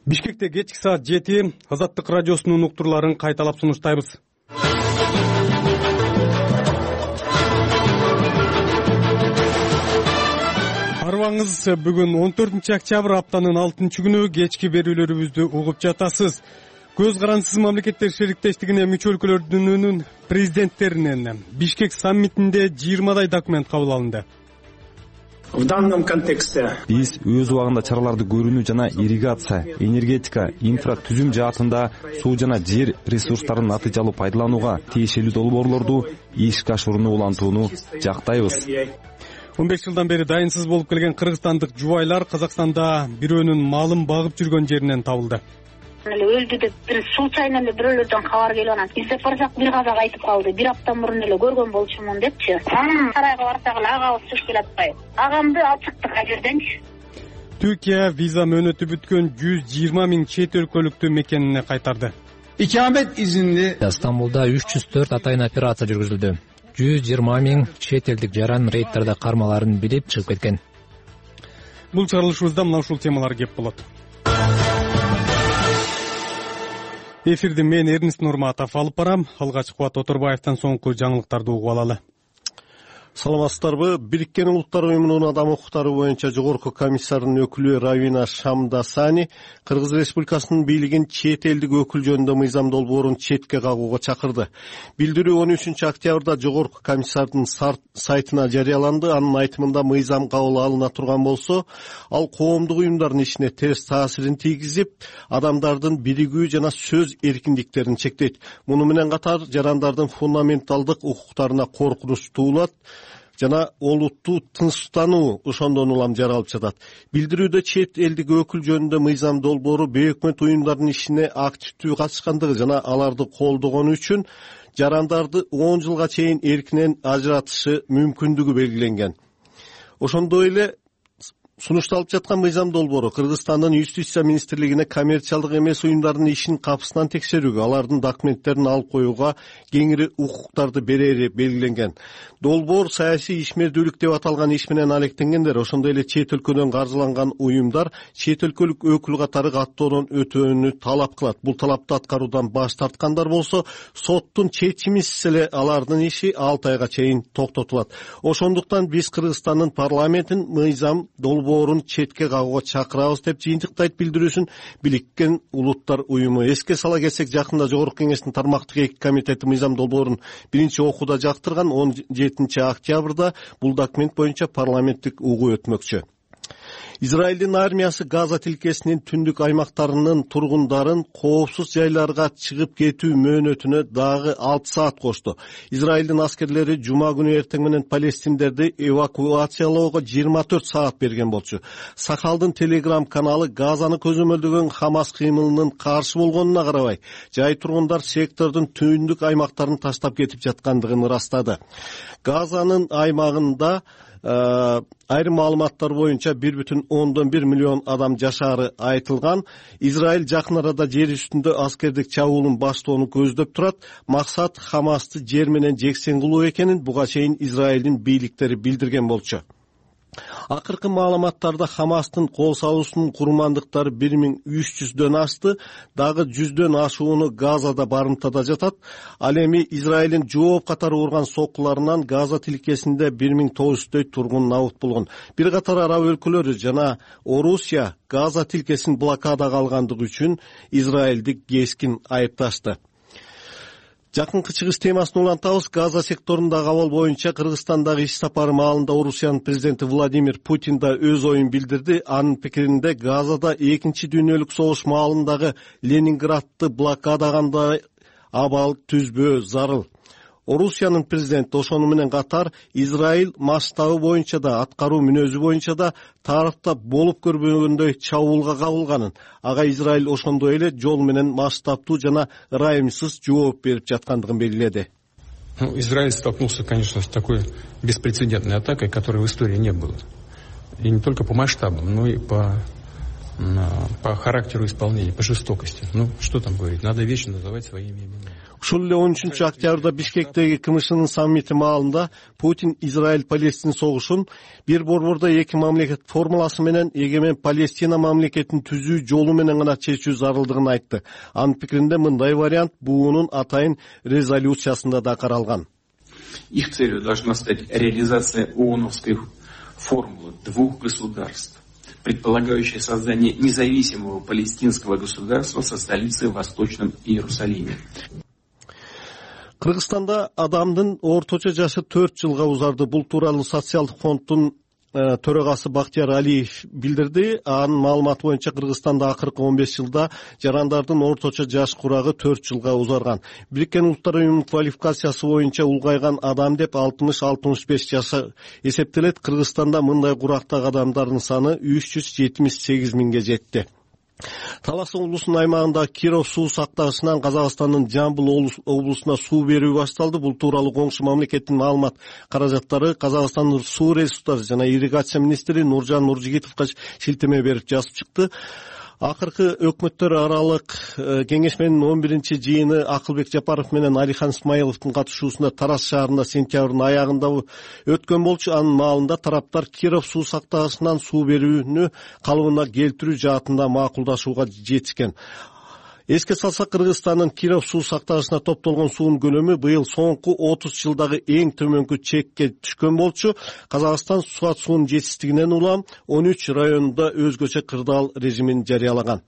Бишкекте кечки саат 7 Азаттык радиосунун уктурларын кайталап сунуштайбыз. Арбаңыз, бүгүн 14-октябрь аптанын 6-күнү кечки берүүлөрүбүздү угуп жатасыз. Көз карансыз мамлекеттер шериктештигине мүчө өлкөлөрдүн президенттеринен Бишкек саммитинде 20 документ кабыл алынды. В данном контексте биз өз убагында чараларды көрүүнү жана ирригация, энергетика, инфратүзүм жаатында суу жана жер ресурстарын натыйжалуу пайдаланууга тиешелүү долбоорлорду ишке ашырууну улантууну жактайбыз. 15 жылдан бери дайынсыз болуп келген кыргызстандык жубайлар Казакстанда бирөөнүн малын багып жүргөн жеринен табылды. Өлдү деп бир случайно эле бирөөлөрдөн кабар келип анан издеп барсак бир казак айтып калды. Бир апта мурун эле көргөн болчумун депчи. Анан сарайга барсак эле агабыз чыгып келе атпайбы. Агамды алып чыктык ажерденчи. Түркия виза мөөнөтү бүткөн 120 миң чет өлкөлүктү мекенине кайтарды. İkamet izinli Стамбулда 304 атайын операция жүргүзүлдү. 120 миң чет элдик жаран рейдтерде кармаларын билип чыгып кеткен. Бул чыгарылышыбызда мына ушул темалар кеп болот. Эфирди мен Эрнест Нурматов алып барам. Алгач Кубат Оторбаевден соңку жаңылыктарды угуп алалы. Саламатсыздарбы? Бириккен Улуттар уюмунун адам укуктары боюнча жогорку комиссарынын өкүлү Равина Шамдасани Кыргыз Республикасынын бийлигин чет элдик өкүл жөнүндө мыйзам долбоорун четке кагууга чакырды. Билдирүү 13-октябрда жогорку комиссардын сайтына жарыяланды. Анын айтымында мыйзам кабыл алына турган болсо, ал коомдук уюмдардын ишине терс таасирин тийгизип, адамдардын биригүү жана сөз эркиндиктерин чектейт. Муну менен катар жарандардын фундаменталдык укуктарына коркунуч туулат жана олуттуу тынчтануу ошондон улам жаралып жатат. Билдирүүдө чет элдик өкүл жөнүндө мыйзам долбоору бейөкмөт уюмдардын ишине активдүү катышкандыгы жана аларды колдогону үчүн жарандарды 10 жылга чейин эркинен ажыратышы мүмкүндүгү белгиленген. Ошондой эле сунушталып жаткан мыйзам долбоору Кыргызстандын Юстиция министрлигине коммерциялдык эмес уюмдардын ишин капысынан текшерүүгө, алардын документтерин алып коюуга кеңири укуктарды берери белгиленген. Долбоор саясий ишмердүүлүк деп аталган иш менен алектенгендер, ошондой эле чет өлкөдөн каржыланган уюмдар чет өлкөлүк өкүл катары каттоодон өтүүнү талап кылат. Бул талапты аткаруудан баш тарткандар болсо, соттун чечимисиз эле алардын иши 6 айга чейин токтотулат. Ошондуктан биз Кыргызстандын парламентин мыйзам долбоорун четке кагууга чакырабыз деп жыйынтыктайт билдирүүсүн Бириккен Улуттар уюму. Эске сала кетсек, жакында Жогорку кеңештин тармактык 2 комитети мыйзам долбоорун биринчи окууда жактырган. 17-октябрда бул документ боюнча парламенттик угуу өтмөкчү. Израилдин армиясы Газа тилкесинин түндүк аймактарынын тургундарын коопсуз жайларга чыгып кетүү мөөнөтүнө дагы 6 саат кошту. Израилдин аскерлери жума күнү эртең менен палестиндерди эвакуациялоого 24 саат берген болчу. Сахалдын Телеграм каналы Газаны көзөмөлдөгөн Хамас кыймылынын каршы болгонуна карабай, жай тургундар сектордун түндүк аймактарын таштап кетип жаткандыгын ырастады. Газанын аймагында айрым маалыматтар боюнча 1,1 миллион адам жашаары айтылган. Израиль жакын арада жер үстүндө аскердик чабуулун баштоону көздөп турат. Максат Хамасты жер менен жексен кылуу экенин буга чейин Израилдин бийликтери билдирген болчу. Акыркы маалыматтарда Хамастын кол салуусунун курмандыктары 1300дөн ашты, дагы 100дөн ашууну Газада барымтада жатат. Ал эми Израилдин жооп катары урган соккуларынан Газа тилкесинде 1900дөй тургун набыт болгон. Бир катар араб өлкөлөрү жана Орусия Газа тилкесин блокадага алгандыгы үчүн Израилди кескин айыпташты. Жакынкы чыгыш темасын улантабыз. Газа секторундагы абал боюнча Кыргызстандагы иш сапары маалында Орусиянын президенти Владимир Путин да өз оюн билдирди. Анын пикиринде Газада 2-чи дүйнөлүк согуш маалындагы Ленинградты блокадагандай абал түзбөө зарыл. Орусиянын президенти ошону менен катар Израиль масштабы боюнча да, аткаруу мүнөзү боюнча да тарыхта болуп көрбөгөндөй чабуулга кабылганын, ага Израиль ошондой эле жол менен масштабтуу жана ырайымсыз жооп берип жаткандыгын белгиледи. Израиль столкнулся, конечно, с такой беспрецедентной атакой, которой в истории не было. И не только по масштабам, но и по характеру исполнения, по жестокости. Ну, что там говорить, надо вещи называть своими именами. Ушул эле 13 октябрда Бишкектеги КМШнын саммити маалында Путин Израиль-Палестин согушун бир борбордо эки мамлекет формуласы менен эгемен Палестина мамлекетин түзүү жолу менен гана чечүү зарылдыгын айтты. Анын пикиринде мындай вариант БУнун атайын резолюциясында да каралган. Их целью должна стать реализация ООНовской формулы двух государств, предполагающая создание независимого палестинского государства со столицей в Восточном Иерусалиме. Кыргызстанда адамдын орточо жашы 4 жылга узарды. Бул тууралуу социалдык фонддун төрөгасы Бактияр Алиев билдирди. Анын маалыматы боюнча Кыргызстанда акыркы 15 жылда жарандардын орточо жаш курагы 4 жылга узарган. Бириккен Улуттар Уюмунун квалификациясы боюнча улгайган адам деп 60-65 жашы эсептелет. Кыргызстанда мындай курактагы адамдардын саны 378 миңге жетти. Талас облусунун аймагында Киров суу сактагычынан Казакстандын Жамбыл облусуна суу берүү башталды. Бул тууралуу коңшу мамлекеттин маалымат каражаттары Казакстандын суу ресурстары жана ирригация министри Нуржан Нуржигитовго шилтеме берип жазып чыкты. Акыркы өкмөттөр аралык кеңешменин 11-чи жыйыны Акылбек Жапаров менен Алихан Исмаиловдун катышуусунда Тарас шаарында сентябрдын аягында өткөн болчу. Анын маалында тараптар Киров суу сактагычынан суу берүүнү калыбына келтирүү жаатында макулдашууга жетишкен. Эске салсак, Кыргызстандын Киров суу сактагычына топтолгон суунун көлөмү быйыл соңку 30 жылдагы эң төмөнкү чекке түшкөн болчу. Казакстан суат суунун жетишсиздигинен улам 13 районунда өзгөчө кырдаал режимин жарыялаган.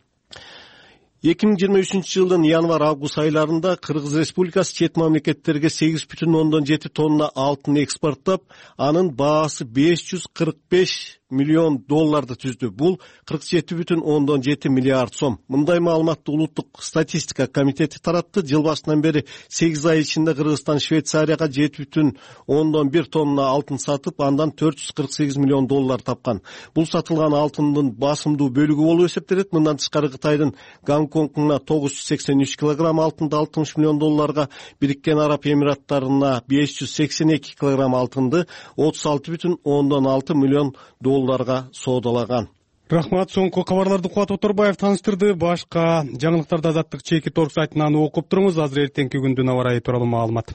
2023 жылдын январь-август айларында Кыргыз Республикасы чет мамлекеттерге 8,7 тонна алтын экспорттап, анын баасы $545 миллион түздү. Бул 47,7 миллиард сом. Мындай маалыматты Улуттук статистика комитети таратты. Жыл башынан бери 8 ай ичинде Кыргызстан Швейцарияга 7,1 тонна алтын сатып, андан $448 миллион тапкан. Бул сатылган алтындын басымдуу бөлүгү болуп эсептелет. Мындан тышкары Кытайдын Гонконгуна 983 килограмм алтынды $60 миллион, Бириккен Араб Эмираттарына 582 килограмм алтынды $36,6 миллион соодалаган. Рахмат. Соңку кабарларды Кубат Оторбаев тааныштырды. Башка жаңылыктарды Азаттык чеки торг сайтынан окуп туруңуз. Азыр эртеңки күндүн аба ырайы тууралуу маалымат.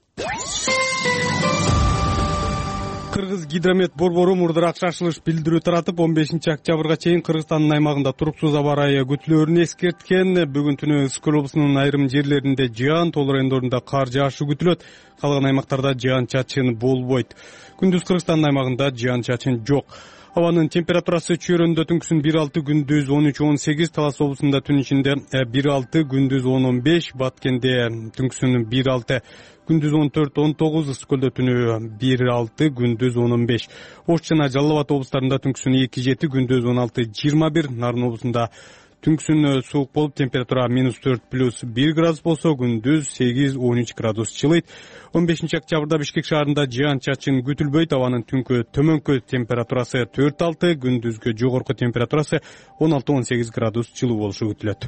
Кыргыз гидромет борбору мурдураак шашылыш билдирүү таратып, 15 октябрга чейин Кыргызстандын аймагында туруксуз аба ырайы күтүлөөрүн эскерткен. Бүгүн түнү Ысык облусунун айрым жерлеринде жаан, тоол райондорунда кар жаашы күтүлөт. Калган аймактарда жаан чачын болбойт. Күндүз Кыргызстандын аймагында жаан чачын жок. Абанын температурасы чөйрөндө түнкүсүн 1,6, күндүз 13-18, Талас облусунда түн ичинде 1,6, күндүз 10-15, Баткенде түнкүсүн 1,6, күндүз 14-19, Ысык көлдө түнү 1,6, күндүз 10-15. Ош жана Жалал Абад облустарында түнкүсүн 2,7, күндүз 16-21, Нарын облусунда түнкүсүн суук болуп, температура -4+1 градус болсо, күндүз 8-13 градус жылыйт. 15 октябрда Бишкек шаарында жаан чачын күтүлбөйт. Абанын түнкү төмөнкү температурасы 4-6, күндүзгү жогорку температурасы 16-18 градус жылуу болушу күтүлөт.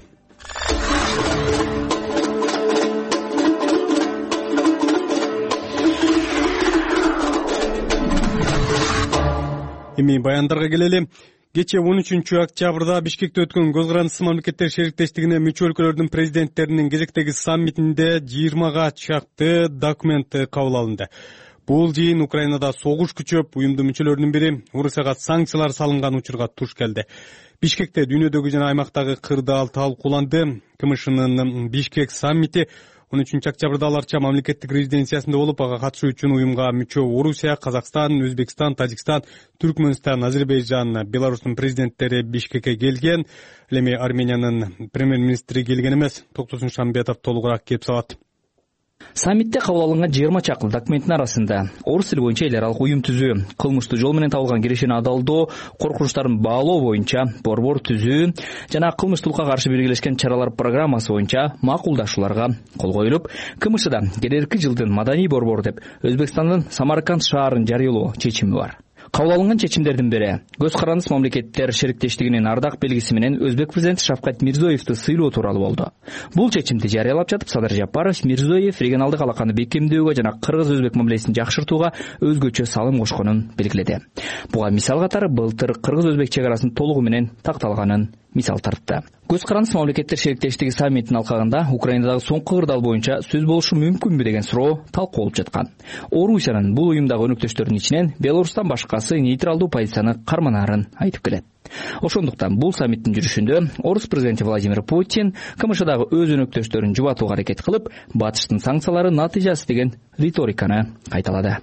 Эми баяндарга келели. Кече 13 октябрда Бишкекте өткөн Көз карандысыз мамлекеттер шериктештигине мүчө өлкөлөрдүн президенттеринин кезектеги саммитинде 20га чакты документ кабыл алынды. Бул жыйын Украинада согуш күчөп, уюмдун мүчөлөрүнүн бири Орусияга санкциялар салынган учурга туш келди. Бишкекте дүйнөдөгү жана аймактагы кырдаал талкууланды. КМШнын Бишкек саммити 13 октябрда аларча мамлекеттик резиденциясында болуп, ага катышуу үчүн уюмга мүчө Орусия, Казакстан, Өзбекстан, Тажикстан, Түркмөнстан, Азербайжан, Беларустун президенттери Бишкекке келген. Эми Армениянын премьер-министри келген эмес. Токтосун Шамбетов толугураак кеп салат. Саммитте кабыл алынган 20 чакты документтин арасында орус тили боюнча эл аралык уюм түзүү, кылмыштуу жол менен табылган кирешени адалдоо, коркунучтарын баалоо боюнча борбор түзүү жана кылмыштуулукка каршы биргелешкен чаралар программасы боюнча макулдашууларга кол коюлуп, КМШда келерки жылдын маданий борбору деп Өзбекстандын Самарканд шаарын жарыялоо чечими бар. Кабыл алынган чечимдердин бири Көз карандысыз мамлекеттер шериктештигинин ардак белгиси менен Өзбек президенти Шавкат Мирзиёевди сыйлоо тууралуу болду. Бул чечимди жарыялап жатып, Садыр Жапаров Мирзиёев регионалдык алаканы бекемдөөгө жана кыргыз-өзбек мамилесин жакшыртууга өзгөчө салым кошконун белгиледи. Буга мисал катары былтыр кыргыз-өзбек чек арасын толугу менен такталганын мисал тартты. Көз карандысыз мамлекеттер шериктештиги саммитинин алкагында Украинадагы соңку кырдаал боюнча сөз болушу мүмкүнбү деген суроо талкууланып жаткан. Орусиянын бул уюмдагы өнөктөштөрүнүн ичинен Беларустан башкасы нейтралдуу позицияны карманаарын айтып келет. Ошондуктан бул саммиттин жүрүшүндө орус президенти Владимир Путин КМШдагы өз өнөктөштөрүн жубатууга аракет кылып, батыштын санкциялары натыйжасы деген риториканы кайталады.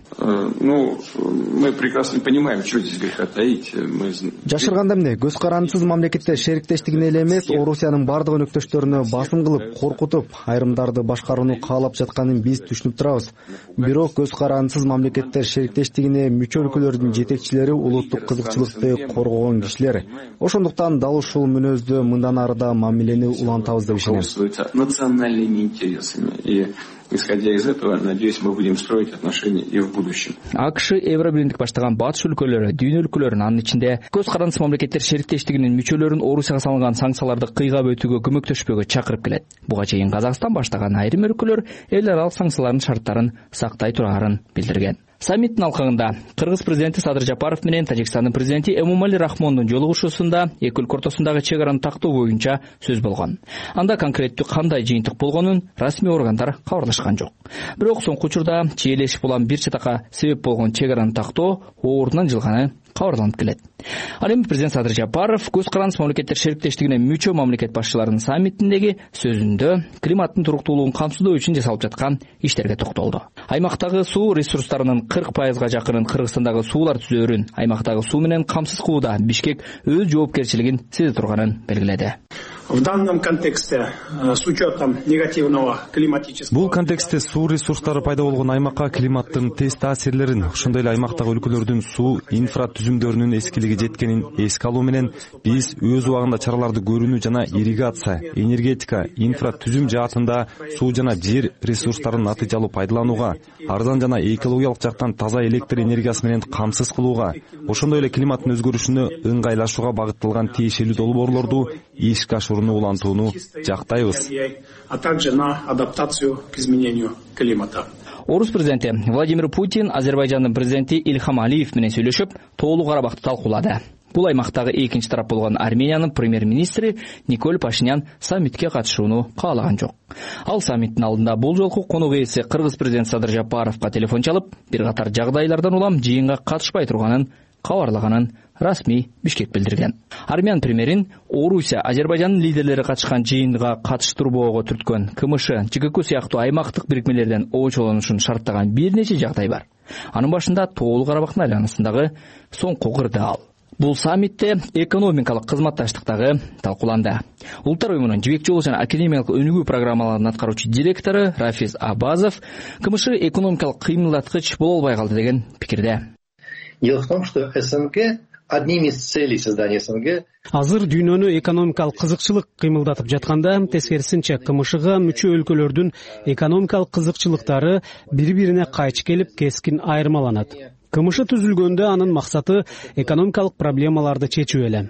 Мы прекрасно понимаем, что здесь греха таить. Жашырганда эмне, көз карандысыз мамлекеттер шериктештигине эле эмес, Орусиянын бардык өнөктөштөрүнө басым кылып, коркутуп, айрымдарды башкарууну каалап жатканын биз түшүнүп турабыз. Бирок көз карандысыз мамлекеттер шериктештигине мүчө өлкөлөрдүн жетекчилери улуттук кызыкчылыкты коргогон кишилер. Ошондуктан дал ушул мүнөздө мындан ары да мамилени улантабыз деп ишенем. Национальными интересами. И исходя из этого, надеюсь, мы будем строить отношения и в будущем. АКШ Евробиримдик баштаган батыш өлкөлөрү, дүйнө өлкөлөрүнүн анын ичинде көз карандысыз мамлекеттер шериктештигинин мүчөлөрүн Орусияга салынган санкцияларды кыйгап өтүүгө көмөктөшпөгө чакырып келет. Буга чейин Казакстан баштаган айрым өлкөлөр эл аралык санкциялардын шарттарын сактай турарын билдирген. Саммиттин алкагында Кыргыз президенти Садыр Жапаров менен Тажикстандын президенти Эмомали Рахмондун жолугушуусунда эки өлкө ортосундагы чек араны тактоо боюнча сөз болгон. Анда конкреттүү кандай жыйынтык болгонун расмий органдар кабарлашкан жок. Бирок соңку учурда чиелешип улам бир чатакка себеп болгон чек араны тактоо ордунан жылганы кабарланып келет. Ал эми президент Садыр Жапаров көз карандысыз мамлекеттер шериктештигине мүчө мамлекет башчыларынын саммитиндеги сөзүндө климаттын туруктуулугун камсыздоо үчүн жасалып жаткан иштерге токтолду. Аймактагы суу ресурстарынын 40%га жакынын Кыргызстандагы суулар түзөөрүн, аймактагы суу менен камсыз кылууда Бишкек өз жоопкерчилигин сезе турганын белгиледи. В данном контексте, с учетом негативного климатического... Бул контексте суу ресурстары пайда болгон аймакка климаттын тез таасирлерин, ошондой эле аймактагы өлкөлөрдүн суу инфратүзүмдөрүнүн эскилиги жеткенин эске алуу менен биз өз убагында чараларды көрүүнү жана ирригация, энергетика, инфратүзүм жаатында суу жана жер ресурстарын натыйжалуу пайдаланууга, арзан жана экологиялык жактан таза электр энергиясы менен камсыз кылууга, ошондой эле климаттын өзгөрүшүнө ыңгайлашууга багытталган тиешелүү долбоорлорду ишке ашырууну улантууну жактайбыз. А также на адаптацию к изменению климата. Орус президенти Владимир Путин Азербайжандын президенти Ильхам Алиев менен сүйлөшүп, Тоолуу Карабакты талкуулады. Бул аймактагы экинчи тарап болгон Армениянын премьер-министри Николь Пашинян саммитке катышууну каалаган жок. Ал саммиттин алдында бул жолку конок ээси Кыргыз президенти Садыр Жапаровго телефон чалып, бир катар жагдайлардан улам жыйынга катышпай турганын кабарлаганын расмий Бишкек билдирген. Армян премьерин Орусия, Азербайжандын лидерлери катышкан жыйынга катыштырбоого түрткөн КМШ, ЖКК сыяктуу аймактык бирикмелерден очолонушун шарттаган бир нече жагдай бар. Анын башында Тоолуу Карабактын айланасындагы соңку кырдаал. Бул саммитте экономикалык кызматташтыктагы талкууланды. Улуттар уюмунун жибек жолу жана академиялык өнүгүү программаларынын аткаруучу директору Рафиз Абазов КМШ экономикалык кыймылдаткыч боло албай калды деген пикирде. Дело в том, что СНГ одним из целей создания СНГ Азыр дүйнөнү экономикалык кызыкчылык кыймылдатып жатканда, тескерисинче КМШга мүчө өлкөлөрдүн экономикалык кызыкчылыктары бири-бирине кайчы келип, кескин айырмаланат. КМШ түзүлгөндө анын максаты экономикалык проблемаларды чечүү эле.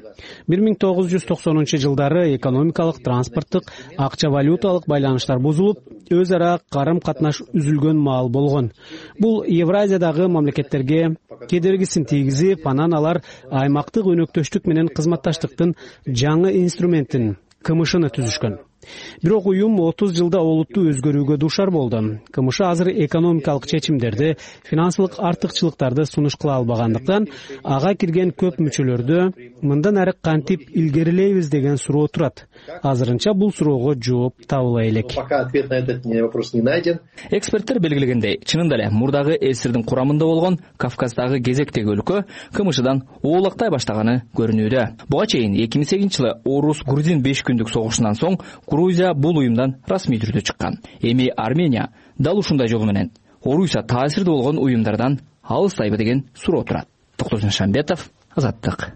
1990-жылдары экономикалык, транспорттук, акча валюталык байланыштар бузулуп, өз ара карым-катнаш үзүлгөн маал болгон. Бул Евразиядагы мамлекеттерге кедергисин тийгизип, анан алар аймактык өнөктөштүк менен кызматташтыктын жаңы инструментин КМШны түзүшкөн. Бирок уюм 30 жылда олуттуу өзгөрүүгө дуушар болду. КМШ азыр экономикалык чечимдерди, финансылык артыкчылыктарды сунуш кыла албагандыктан, ага кирген көп мүчөлөрдө мындан ары кантип илгерилейбиз деген суроо турат. Азырынча бул суроого жооп табыла элек. Пока ответ на этот вопрос не найден. Эксперттер белгилегендей, чынында эле мурдагы СССРдин курамында болгон Кавказдагы кезектеги өлкө КМШдан оолактай баштаганы көрүнүүдө. Буга чейин 2008-жылы Орус-Грузин 5 күндүк согушунан соң Грузия бул уюмдан расмий түрдө чыккан. Эми Армения дал ушундай жолу менен Орусия таасирдүү болгон уюмдардан алыстайбы деген суроо турат. Токтосун Шамбетов, Азаттык.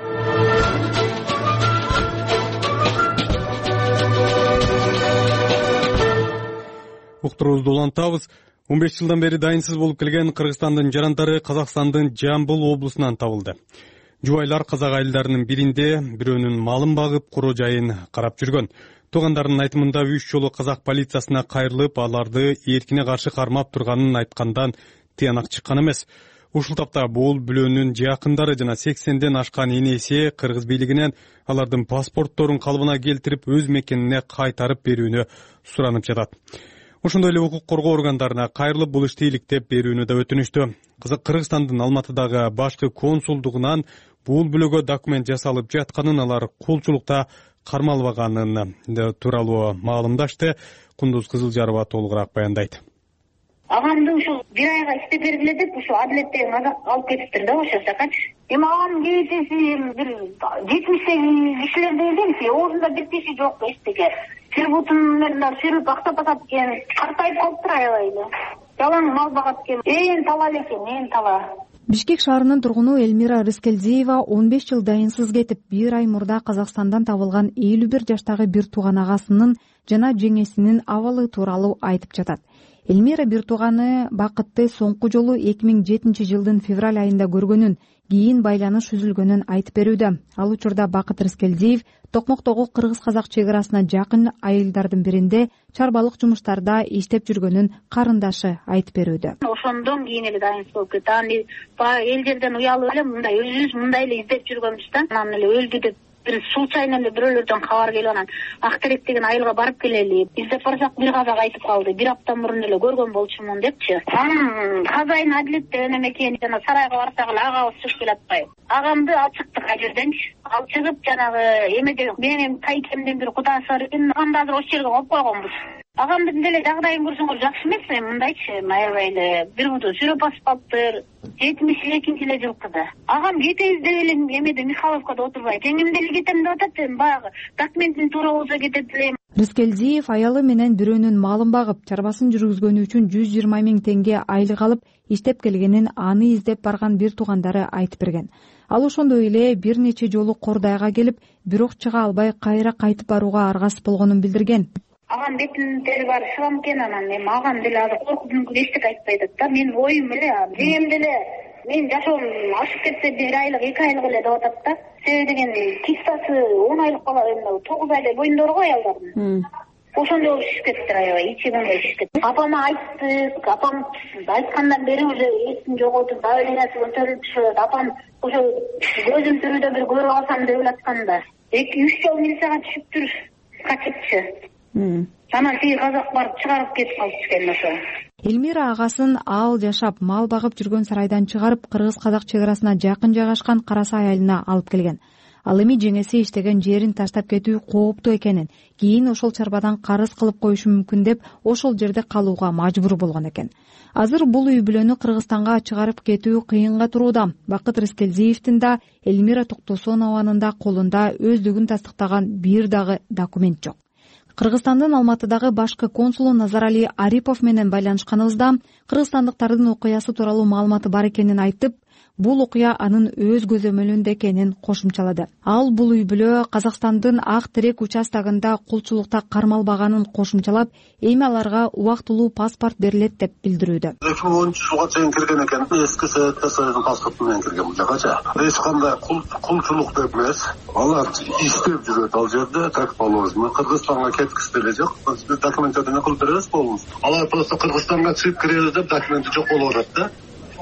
Уктуруубузду улантабыз. 15 жылдан бери дайынсыз болуп келген Кыргызстандын жарандары Казакстандын Жамбыл облусунан табылды. Жубайлар казак айылдарынын биринде бирөөнүн малын багып, куру жайын карап жүргөн. Туугандарынын айтымында 3 жолу казак полициясына кайрылып, аларды эркине каршы кармап турганын айткандан тыянак чыккан эмес. Ушул тапта бул бүлөнүн жакындары жана 80ден ашкан энеси кыргыз бийлигинен алардын паспортторун калыбына келтирип өз мекенине кайтарып берүүнү суранып жатат. Ошондой эле укук коргоо органдарына кайрылып бул ишти иликтеп берүүнү да өтүнүштү. Кыргызстандын Алматыдагы башкы консулдугунан бул бүлөгө документ жасалып жатканын, алар кулчулукта кармалбаганын тууралуу маалымдашты. Кундуз Кызылжарова толугураак баяндайт. Агамды ушул бир айга иштеп бергиле деп ушу адилеттен алып кетиптир да ошо жакачы. Эми агам кечеси бир 78 кишилер дегенси, оозунда бир тиши жок эчтеке. Сырбутун менен сырып актап атат экен. Картайып калыптыр аябай эле. Жалаң мал багат экен. Ээн тала экен, ээн тала. Бишкек шаарынын тургуну Элмира Рыскелдиева 15 жыл дайынсыз кетип, бир ай мурда Казакстандан табылган 51 жаштагы бир тууган агасынын жана жеңесинин абалы тууралуу айтып жатат. Элмира бир тууганы Бакытты соңку жолу 2007 жылдын февраль айында көргөнүн, кийин байланыш үзүлгөнүн айтып берүүдө. Ал учурда Бакыт Рыскелдиев Токмоктогу кыргыз-казак чек арасына жакын айылдардын биринде чарбалык жумуштарда иштеп жүргөнүн карындашы айтып берүүдө. Ошондон кийин эле дайынсыз болуп кетти. Аны эл жерден уялып эле мындай өзүбүз мындай эле издеп жүргөнбүз да. Анан эле өлдү деп бир случайно эле бирөөлөрдөн кабар келип анан Актерек деген айылга барып келели. Издеп барсак бир казак айтып калды. Бир апта мурун эле көргөн болчумун депчи. Анан казайын адилетте өнөм экени жана сарайга барсак эле агабыз чыгып келатпайбы. Агамды ачыктык ал жерденчи. Ал чыгып жанагы эмеде менин тайкемден бир кудасы бар экен. Анда азыр ошол жерге коюп койгонбуз. Агамдын деле жагдайын көрсөңөр жакшы эмес, мындайчы, аябай эле бир буту сүрөп басып калыптыр. 72 эле жылкыда. Агам кетебиз деп эле эмеде Михайловкада отурбайт. Эңимде эле кетем деп атат, баягы документин туура болсо кетет элем. Рыскелдиев аялы менен бирөөнүн малын багып, чарбасын жүргүзгөнү үчүн 120 000 теңге айлык алып, иштеп келгенин аны издеп барган бир туугандары айтып берген. Ал ошондой эле бир нече жолу Кордайга келип, бирок чыга албай кайра кайтып барууга аргасыз болгонун билдирген. Агам бетин тери бар шылам экен, анан эми агам деле азыр коркуп мүмкүн эчтеке айтпай атат да. Мен оюм эле, жеңем деле мен жашоом ашып кетсе 1 айлык 2 айлык эле деп атат да. Себеби деген кистасы 10 айлык бала, 9 айдай боюндор го аялдардын. Ошондой болуп шишип кетиптир аябай, ичи кандай шишип кетти. Апама айттык, апам айткандан бери уже эсин жоготуп, давлениясы көтөрүлүп түшөт. Апам ошо көзүм тирүүдө бир көрүп алсам деп элатканда 2-3 жол милицияга түшүптүр, качыпчы. Анан тиги казак барып чыгарып кетип калыптыр экен ошо. Элмира агасын ал жашап, мал багып жүргөн сарайдан чыгарып, кыргыз-казак чек арасына жакын жайгашкан Карасай айылына алып келген. Ал эми жеңеси иштеген жерин таштап кетүү кооптуу экенин, кийин ошол чарбадан карыз кылып коюшу мүмкүн деп ошол жерде калууга мажбур болгон экен. Азыр бул үй бүлөнү Кыргызстанга чыгарып кетүү кыйынга турууда. Бакыт Рыскелдиевдин да, Элмира Токтосонованын да колунда өздүгүн тастыктаган бир дагы документ жок. Кыргызстандын Алматыдагы башкы консулу Назарали Арипов менен байланышканыбызда кыргызстандыктардын окуясы тууралуу маалыматы бар экенин айтып, бул окуя анын өз көзөмөлүндө экенин кошумчалады. Ал бул үй бүлө Казакстандын Ак Терек участогунда кулчулукта кармалбаганын кошумчалап, эми аларга убактылуу паспорт берилет деп билдирүүдө. 2010 жылга чейин кирген экен. Эски Советский паспорт менен кирген бул жакачы. Эч кандай кулчулук деп эмес. Алар иштеп жүрөт ал жерде, так положено. Кыргызстанга кеткис деле жок. Биз документтерди кылып беребиз болмус. Алар просто Кыргызстанга чыгып киребиз деп документи жок болуп атат да.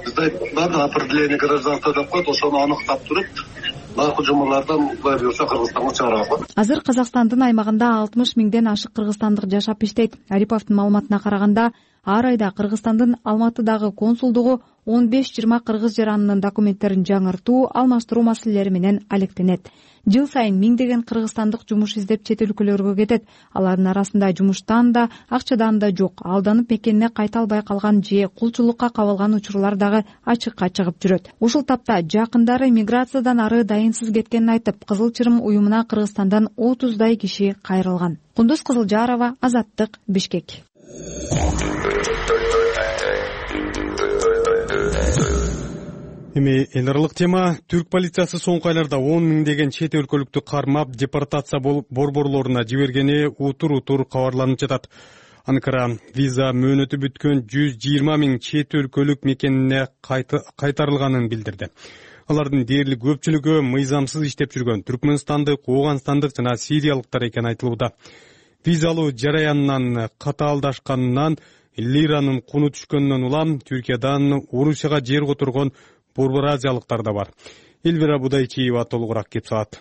Надо определение гражданства деп коет, ошону аныктап туруп, наркы жумалардан Кудай буюрса Кыргызстанга чыгарабыз. Азыр Казакстандын аймагында 60 000ден ашык кыргызстандык жашап иштейт. Ариповдун маалыматына караганда, ар айда Кыргызстандын Алматыдагы консулдугу 15-20 кыргыз жаранынын документтерин жаңыртуу, алмаштыруу маселелери менен алектенет. Жыл сайын миңдеген кыргызстандык жумуш издеп чет өлкөлөргө кетет. Алардын арасында жумуштан да, акчадан да жок, алданып мекенине кайта албай калган же кулчулукка кабылган учурлар дагы ачыкка чыгып жүрөт. Ушул тапта жакындары миграциядан ары дайынсыз кеткенин айтып, Кызыл Чырым уюмуна Кыргызстандан 30дай киши кайрылган. Кундуз Кызылжарова, Азаттык, Бишкек. Эми эл аралык тема. Түрк полициясы соңку айларда 10 миңдеген чет өлкөлүктү кармап, депортация борборлоруна жибергени утур кабарланып жатат. Анкара виза мөөнөтү бүткөн 120 000 чет өлкөлүк мекенине кайтарылганын билдирди. Алардын дээрлик көпчүлүгү мыйзамсыз иштеп жүргөн түркмөнстандык, ооганстандык жана сириялыктар экени айтылууда. Виза алуу жараянынан катаалдашканынан лиранын куну түшкөндөн улам Түркиядан Орусияга жер которгон борбор азиялыктар да бар. Элвира Будайчиева толугураак кеп салат.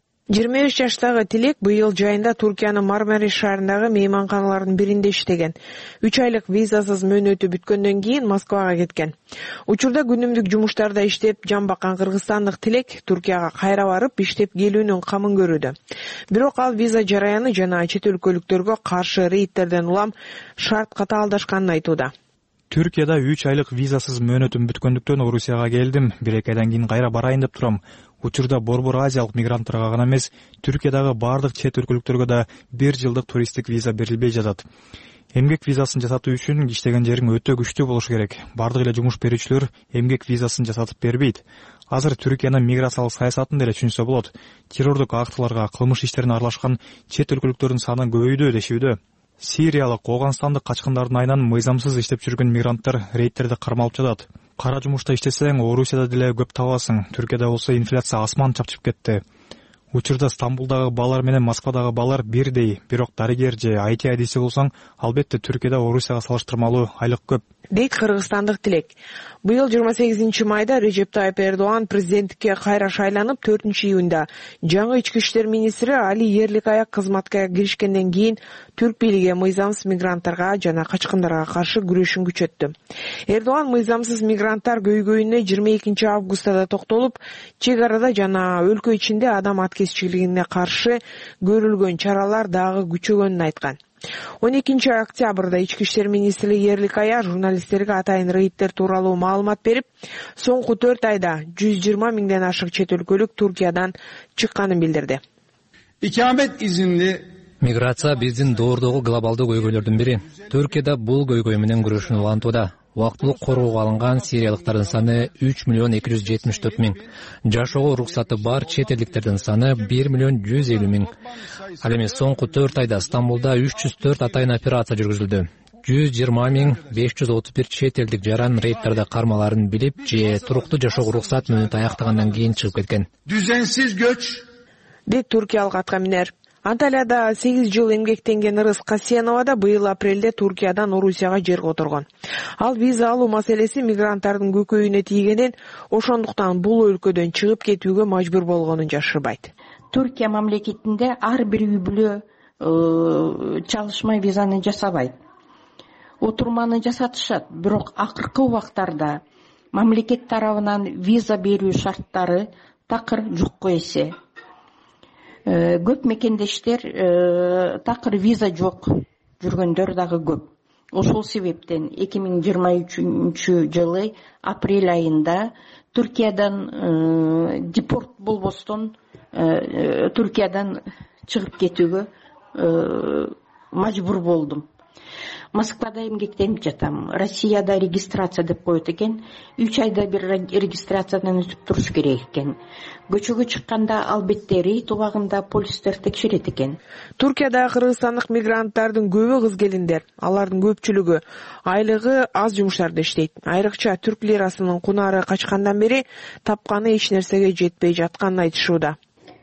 23 жаштагы Тилек быйыл жайында Туркиянын Мармариш шаарындагы мейманканалардын биринде иштеген. 3 айлык визасыз мөөнөтү бүткөндөн кийин Москвага кеткен. Учурда күнүмдүк жумуштарда иштеп жан баккан кыргызстандык Тилек Туркияга кайра барып иштеп келүүнүн камын көрүүдө. Бирок ал виза жараяны жана чет өлкөлүктөргө каршы рейдтерден улам шарт катаалдашканын айтууда. Түркияда 3 айлык визасыз мөөнөтүм бүткөндүктөн Орусияга келдим. 1-2 айдан кийин кайра барайын деп турам. Учурда борбор азиялык мигранттарга гана эмес, Түркиядагы бардык чет өлкөлүктөргө да 1 жылдык туристтик виза берилбей жатат. Эмгек визасын жасатуу үчүн иштеген жериң өтө күчтүү болушу керек. Бардык эле жумуш берүүчүлөр эмгек визасын жасатып бербейт. Азыр Түркиянын миграциялык саясатын деле түшүнсө болот. Террордук актыларга, кылмыш иштерине аралашкан чет өлкөлүктөрдүн саны көбөйдү дешүүдө. Сириялык, Ооганстандык качкындардын айынан мыйзамсыз иштеп жүргөн мигранттар рейдтерде кармалып жатат. Кара жумушта иштесең, Орусияда деле көп табасың. Түркияда болсо инфляция асман чапчып кетти. Учурда Стамбулдагы балар менен Москвадагы балар бирдей, бирок дарыгер же IT айдиси болсоң, албетте Түркияда Орусияга салыштырмалуу айлык көп. Дейт кыргызстандык Тилек. Быйыл 28 майда Режеп Тайып Эрдоган президенттикке кайра шайланып, 4-июнда жаңы ички иштер министри Али Ерликаяк кызматка киришкенден кийин түрк бийлиги мыйзамсыз мигранттарга жана качкындарга каршы күрөшүн күчөттү. Эрдоган мыйзамсыз мигранттар көйгөйүнө 22 августта токтолуп, чек арада жана өлкө ичинде адам аткезчилигине каршы көрүлгөн чаралар дагы күчөгөнүн айткан. 12 октябрда ички иштер министри Ерликая журналисттерге атайын рейдтер тууралуу маалымат берип, соңку 4 айда 120 миңден ашык чет өлкөлүк Туркиядан чыкканын билдирди. İkamet izinli Миграция биздин доордогу глобалдуу көйгөйлөрдүн бири. Түркияда бул көйгөй менен күрөшүүнү улантууда. Убактылык коргоого алынган сириялыктардын саны 3,274,000. Жашоого уруксаты бар чет элдиктердин саны 1,150,000. Ал эми соңку 4 айда Стамбулда 304 атайын операция жүргүзүлдү. 120,531 чет элдик жаран рейдтерде кармаларын билип же туруктуу жашоого уруксат мөөнөтү аяктагандан кийин чыгып кеткен. Düzensiz göç Дейт туркиялык аткаминер. Анталияда 8 жыл эмгектенген Ырыс Касенова да быйыл апрелде Туркиядан Орусияга жер которгон. Ал виза алуу маселеси мигранттардын көкөйүнө тийгенин, ошондуктан бул өлкөдөн чыгып кетүүгө мажбур болгонун жашырбайт. Түркия мамлекетинде ар бир үй бүлө чалышмай визаны жасабайт. Отурманы жасатышат, бирок акыркы убактарда мамлекет тарабынан виза берүү шарттары такыр жокко эсе. Көп мекендештер такыр виза жок жүргөндөр дагы көп. Ошол себептен 2023 жылы апрель айында Түркиядан депорт болбостон Түркиядан чыгып кетүүгө мажбур болдум. Москвада эмгектенип жатам. Россияда регистрация деп коет экен. 3 айда бир регистрациядан өтүп туруш керек экен. Көчөгө чыкканда албетте рейд убагында полистер текшерет экен. Туркияда кыргызстандык мигранттардын көбү кыз келиндер. Алардын көпчүлүгү айлыгы аз жумуштарда иштейт. Айрыкча түрк лирасынын кунары качкандан бери тапканы эч нерсеге жетпей жатканын айтышууда.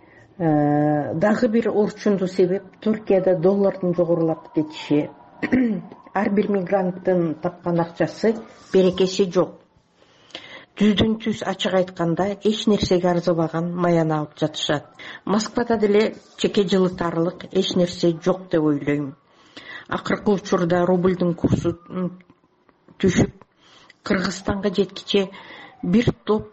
Дагы бир орчундуу себеп Туркияда доллардын жогорулап кетиши. Ар бир мигранттын тапкан акчасы берекеси жок. Түздөн түз ачык айтканда эч нерсеге арзыбаган маяны алып жатышат. Москвада деле чеке жылытарлык эч нерсе жок деп ойлойм. Акыркы учурда рубльдин курсу түшүп, Кыргызстанга жеткиче бир топ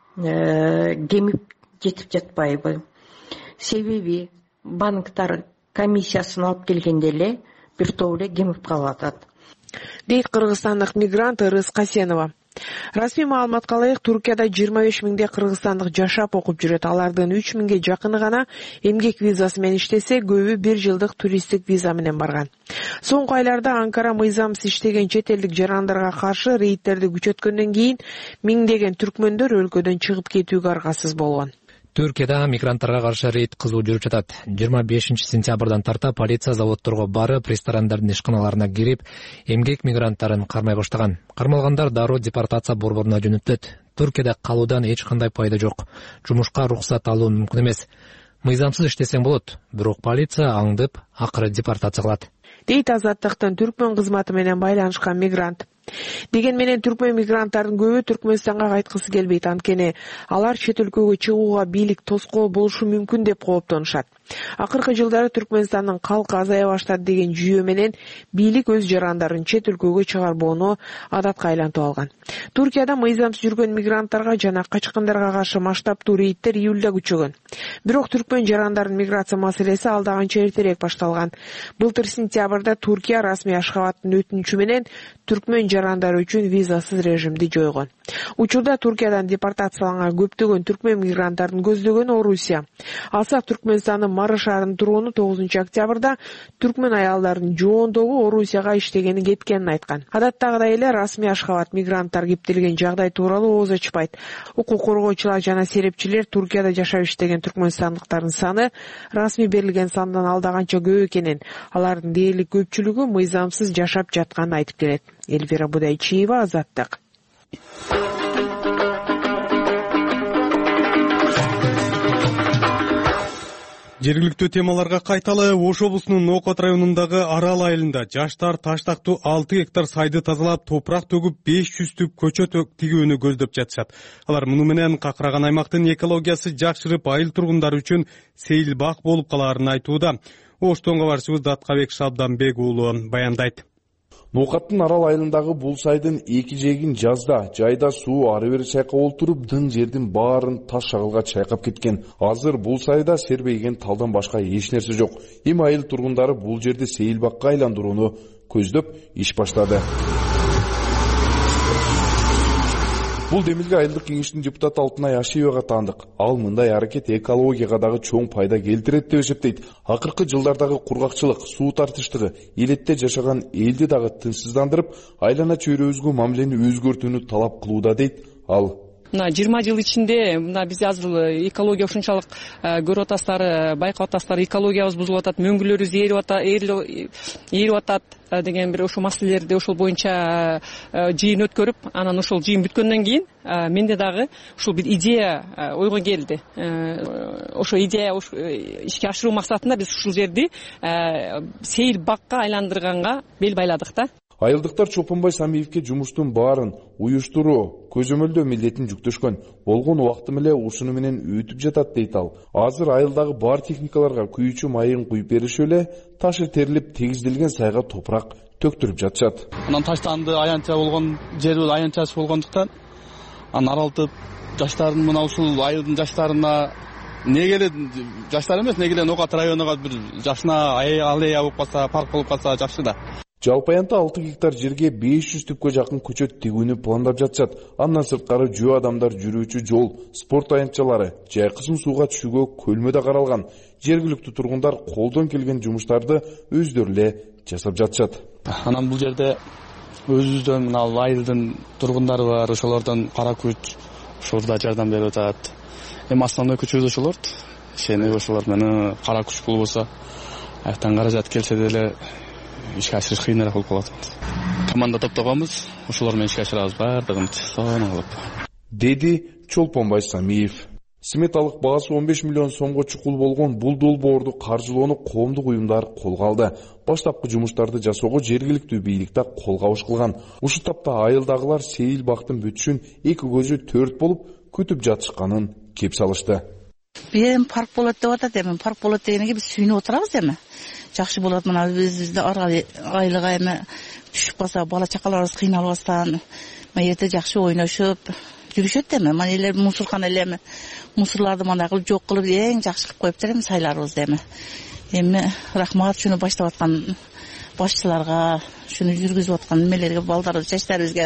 кемип жетип жатпайбы? Себеби банктар комиссиясын алып келгенде эле бир топ эле кемип калып атат. Дейт кыргызстандык мигрант Ырыс Касенова. Расмий маалыматка ылайык, Туркияда 25 миңдей кыргызстандык жашап окуп жүрөт. Алардын 3 миңге жакыны гана эмгек визасы менен иштесе, көбү 1 жылдык туристтик виза менен барган. Соңку айларда Анкара мыйзамсыз иштеген чет элдик жарандарга каршы рейдтерди күчөткөндөн кийин миңдеген түркмөндөр өлкөдөн чыгып кетүүгө аргасыз болгон. Түркияда мигранттарга каршы рейд кызуу жүрүп жатат. 25 сентябрдан тарта полиция заводдорго барып, ресторандардын ишканаларына кирип, эмгек мигранттарын кармай баштаган. Кармалгандар дароо депортация борборуна жөнөтүлөт. Түркияда калуудан эч кандай пайда жок. Жумушка уруксат алуу мүмкүн эмес. Мыйзамсыз иштесең болот, бирок полиция аңдып, акыры депортация кылат. дейт Азаттыктын Түркмөн кызматы менен байланышкан мигрант. Деген менен түркмөн мигранттардын көбү Түркмөнстанга кайткысы келбейт, анткени алар чет өлкөгө чыгууга бийлик тоскоол болушу мүмкүн деп кооптонушат. Акыркы жылдары Түркмөнстандын калкы азая баштады деген жүйө менен бийлик өз жарандарын чет өлкөгө чыгарбоону адатка айлантып алган. Туркияда мыйзамсыз жүргөн мигранттарга жана качкындарга каршы масштабтуу рейдтер июлда күчөгөн. Бирок түркмөн жарандардын миграция маселеси алда канча эртерээк башталган. Былтыр сентябрда Туркия расмий Ашхабадтын өтүнүчү менен түркмөн жарандары үчүн визасыз режимди жойгон. Учурда Туркиядан депортацияланган көптөгөн түркмөн мигранттардын көздөгөнү Орусия. Алсак Түркмөнстандын Мары шаарынын тургуну 9 октябрда түркмөн аялдардын жоондогу Орусияга иштегени кеткенин айткан. Адаттагыдай эле расмий Ашхабад мигранттар кептелген жагдай тууралуу ооз ачпайт. Укук коргоочулар жана серепчилер Туркияда жашап иштеген түркмөнстандыктардын саны расмий берилген сандан алда канча көп экенин, алардын дээрлик көпчүлүгү мыйзамсыз жашап жатканын айтып келет. Эльвира Будайчиева, Азаттык. Жергиликтүү темаларга кайталы. Ош облусунун Окот районундагы Арал айылында жаштар таштактуу 6 гектар сайды тазалап, топурак төгүп 500 түп көчөт тигүүнү көздөп жатышат. Алар муну менен какыраган аймактын экологиясы жакшырып, айыл тургундары үчүн сейил бак болуп калаарын айтууда. Оштон кабарчыбыз Даткабек Шабданбек уулу баяндайт. Нокаттын Арал айылындагы бул сайдын эки жээгин жазда, жайда суу ары бери чайкап олтуруп, дың жердин баарын таш шагылга чайкап кеткен. Азыр бул сайда сербейген талдан башка эч нерсе жок. Эми айыл тургундары бул жерди сейилбакка айландырууну көздөп иш баштады. Бул демилге айылдык кеңештин депутаты Алтынай Ашиевага таандык. Ал мындай аракет экологияга дагы чоң пайда келтирет деп эсептейт. Акыркы жылдардагы кургакчылык, суу тартыштыгы элетте жашаган элди дагы тынчсыздандырып, айлана чөйрөбүзгө мамилени өзгөртүүнү талап кылууда дейт ал. Мына 20 жыл ичинде биз азыр экология ушунчалык көрүп атасыздар, байкап атасыздар, экологиябыз бузулуп атат, мөңгүлөрүбүз ээрип атат деген бир ошол маселелерди ошол боюнча жыйын өткөрүп, анан ошол жыйын бүткөндөн кийин менде дагы ушул бир идея ойго келди. Ошо идея ишке ашыруу максатында биз ушул жерди сейил бакка айландырганга бел байладык да. Айылдыктар Чолпонбай Самиевке жумуштун баарын уюштуруу, көзөмөлдөө милдетин жүктөшкөн. Болгон убакты эле ушуну менен өтүп жатат дейт ал. Азыр айылдагы бар техникаларга күйүүчү майын куюп беришип эле ташы терилип тегизделген сайга топурак төктүрүп жатышат. Анан таштанды аянча болгон жерибиз аянчасы болгондуктан анан аралтып жаштардын мына ушул айылдын жаштарына негеле жаштар эмес, негеле Нокат районуга бир жашына аллея болуп калса, парк болуп калса жакшы да. Жалпы аянтта 6 гектар жерге 500 түпкө жакын көчөт тигүүнү пландап жатышат. Андан сырткары жөө адамдар жүрүүчү жол, спорт аянтчалары, жайкысын сууга түшүүгө көлмө да каралган. Жергиликтүү тургундар колдон келген жумуштарды өздөрү эле жасап жатышат. Анан бул жерде өзүбүздөн мына айылдын тургундары бар, ошолордон кара күч ушурда жардам берип атат. Эми основной күчүбүз ошолор. Ишени ошолор менен кара күч болбосо, аяктан каражат келсе деле ишке ашырыш кыйыныраак болуп калат. Команда топтогонбуз, ошолор менен ишке ашырабыз баардыгын сонун кылып. Деди Чолпонбай Самиев. Сметалык баасы 15 миллион сомго чукул болгон бул долбоорду каржылоону коомдук уюмдар колго алды. Баштапкы жумуштарды жасоого жергиликтүү бийлик да кол кабыш кылган. Ушул тапта айылдагылар сейил бактын бүтүшүн эки көзү төрт болуп күтүп жатышканын кеп салышты. Эми парк болот деп атат, эми парк болот дегенге биз сүйүнүп отурабыз эми. Жакшы болот, мына бизде айлыга эми түшүп калса, бала чакаларыбыз кыйналбастан, эрте жакшы ойношуп жүрүшөт эми. Мына эле мусорканы эле мусорларды мындай кылып жок кылып эң жакшы кылып коюптур эми сайларыбызды эми. Эми рахмат шуну баштап аткан башчыларга, шуну жүргүзүп аткан немелерге, балдарыбыз, жаштарыбызга.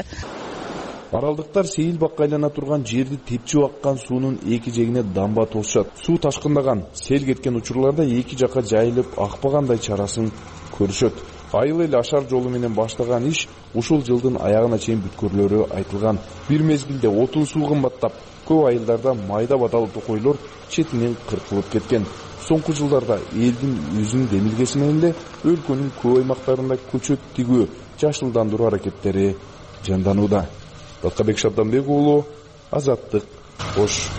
Аралдыктар сейил бакка айлана турган жерди тепчип аккан суунун эки жегине дамба тосушат. Суу ташкындаган, сел кеткен учурларда эки жакка жайылып акпагандай чарасын көрүшөт. Айыл эл ашар жолу менен баштаган иш ушул жылдын аягына чейин бүткөрүлөрү айтылган. Бир мезгилде отун суу кымбаттап, көп айылдарда майда батал токойлор четинен кыркылып кеткен. Соңку жылдарда элдин өзүнүн демилгеси менен эле өлкөнүн көп аймактарында көчөт тигүү, жашылдандыруу аракеттери жанданууда. Даткабек Шабданбек уулу, Азаттык, Ош.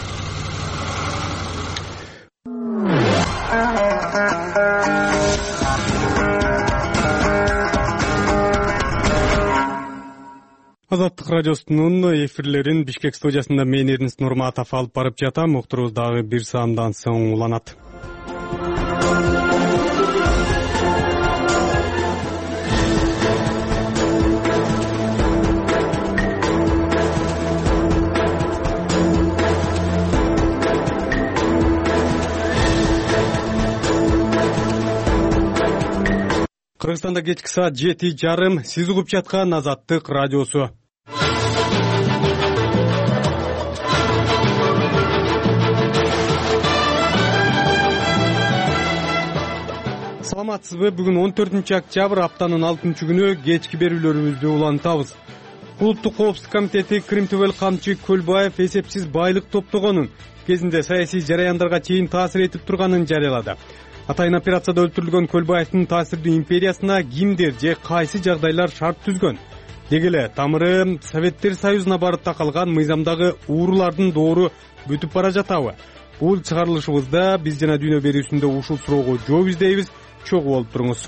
Азаттык радиосунун эфирлерин Бишкек студиясында мен Эрнест Нурматов алып барып жатам. Уктурубуз дагы бир саамдан соң уланат. Кыргызстанда кечки саат 7:30. Сиз угуп жаткан Азаттык радиосу. Саламатсызбы? Бүгүн 14-октябрь, аптанын 6-күнү кечки берүүлөрүбүздү улантабыз. Улуттук коопсуздук комитети Кырым-Төбөл Камчы Көлбаев эсепсиз байлык топтогонун кезинде саясий жараяндарга чейин таасир этип турганын жарыялады. Атайын операцияда өлтүрүлгөн Көлбаевдин таасирдүү империясына кимдер же кайсы жагдайлар шарт түзгөн? Деги эле тамыры Советтер Союзуна барып такалган мыйзамдагы уурулардын доору бүтүп бара жатабы? Бул чыгарылышыбызда биз жана дүйнө берүүсүндө ушул суроого жооп издейбиз. Чогуу болуп туруңуз.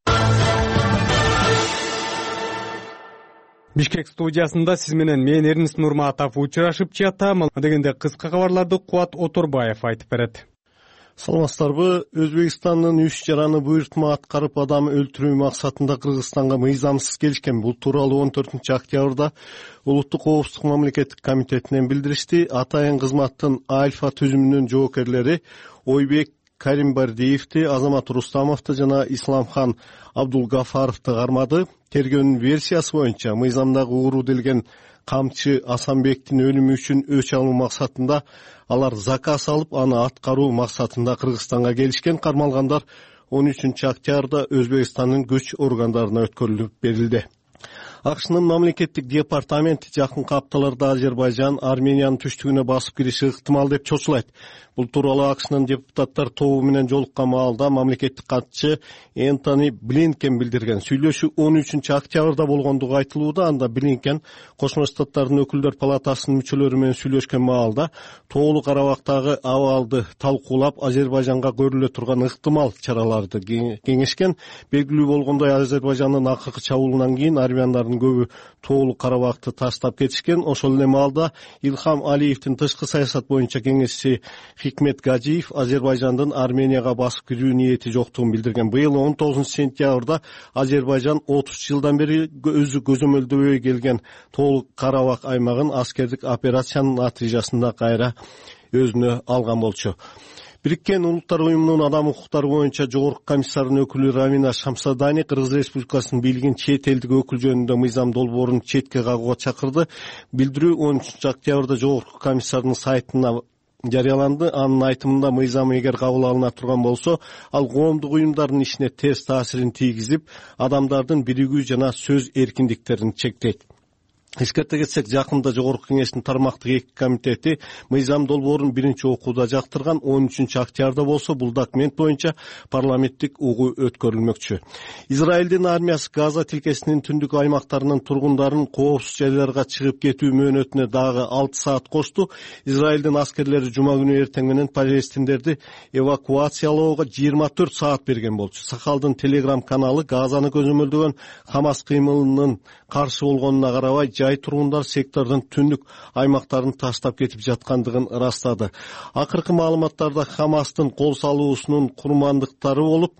Бишкек студиясында сиз менен мен Эрнест Нурматов учурашып жатам. Дегенде кыска кабарларды Кубат Оторбаев айтып берет. Саламатсыздарбы? Өзбекстандын 3 жараны буйртма аткарып адам өлтүрүү максатында Кыргызстанга мыйзамсыз келишкен. Бул тууралуу 14-октябрда Улуттук коопсуздук мамлекеттик комитетинен билдиришти. Атайын кызматтын Альфа түзүмүнүн жоокерлери Ойбек Каримбардиевди, Азамат Рустамовду жана Исламхан Абдулгафаровду кармады. Тергөөнүн версиясы боюнча мыйзамдагы ууру делген Камчы Асанбектин өлүмү үчүн өч алуу максатында алар заказ алып, аны аткаруу максатында Кыргызстанга келишкен. Кармалгандар 13-октябрда Өзбекстандын күч органдарына өткөрүлүп берилди. АКШнын мамлекеттик департаменти жакынкы апталарда Азербайжан Армениянын түштүгүнө басып кириши ыктымал деп чочулайт. Бул тууралуу АКШнын депутаттар тобу менен жолуккан маалда мамлекеттик катчы Энтони Блинкен билдирген. Сүйлөшүү 13-октябрда болгондугу айтылууда. Анда Блинкен Кошмо Штаттардын өкүлдөр палатасынын мүчөлөрү менен сүйлөшкөн маалда Тоолуу Карабактагы абалды талкуулап, Азербайжанга көрүлө турган ыктымал чараларды кеңешкен. Белгилүү болгондой, Азербайжандын акыркы чабуулунан кийин армяндардын көбү Тоолуу Карабакты таштап кетишкен. Ошол эле маалда Илхам Алиевдин тышкы саясат боюнча кеңешчиси Хикмет Гаджиев Азербайжандын Арменияга басып кирүү ниети жоктугун билдирген. Быйыл 19-сентябрда Азербайжан 30 жылдан бери өзү көзөмөлдөбөй келген Тоолуу Карабак аймагын аскердик операциянын натыйжасында кайра өзүнө алган болчу. Бириккен Улуттар уюмунун адам укуктары боюнча жогорку комиссарынын өкүлү Равина Шамсадани Кыргыз Республикасынын бийлигин чет элдик өкүл жөнүндө мыйзам долбоорун четке кагууга чакырды. Билдирүү 13-октябрда жогорку комиссардын сайтына жарыяланды. Анын айтымында мыйзам эгер кабыл алына турган болсо, ал коомдук уюмдардын ишине терс таасирин тийгизип, адамдардын биригүү жана сөз эркиндиктерин чектейт. Эскерте кетсек, жакында жогорку кеңештин тармактык 2 комитети мыйзам долбоорун биринчи окууда жактырган. 13-октябрда болсо бул документ боюнча парламенттик угуу өткөрүлмөкчү. Израилдин армиясы Газа тилкесинин түндүк аймактарынын тургундарын коопсуз жайларга чыгып кетүү мөөнөтүнө дагы 6 саат кошту. Израилдин аскерлери жума күнү эртең менен палестиндерди эвакуациялоого 24 саат берген болчу. Сахалдын Телеграм каналы Газаны көзөмөлдөгөн Хамас кыймылынын каршы болгонуна карабай, жай тургундар сектордун түндүк аймактарын таштап кетип жаткандыгын ырастады. Акыркы маалыматтарда Хамастын кол салуусунун курмандыктары болуп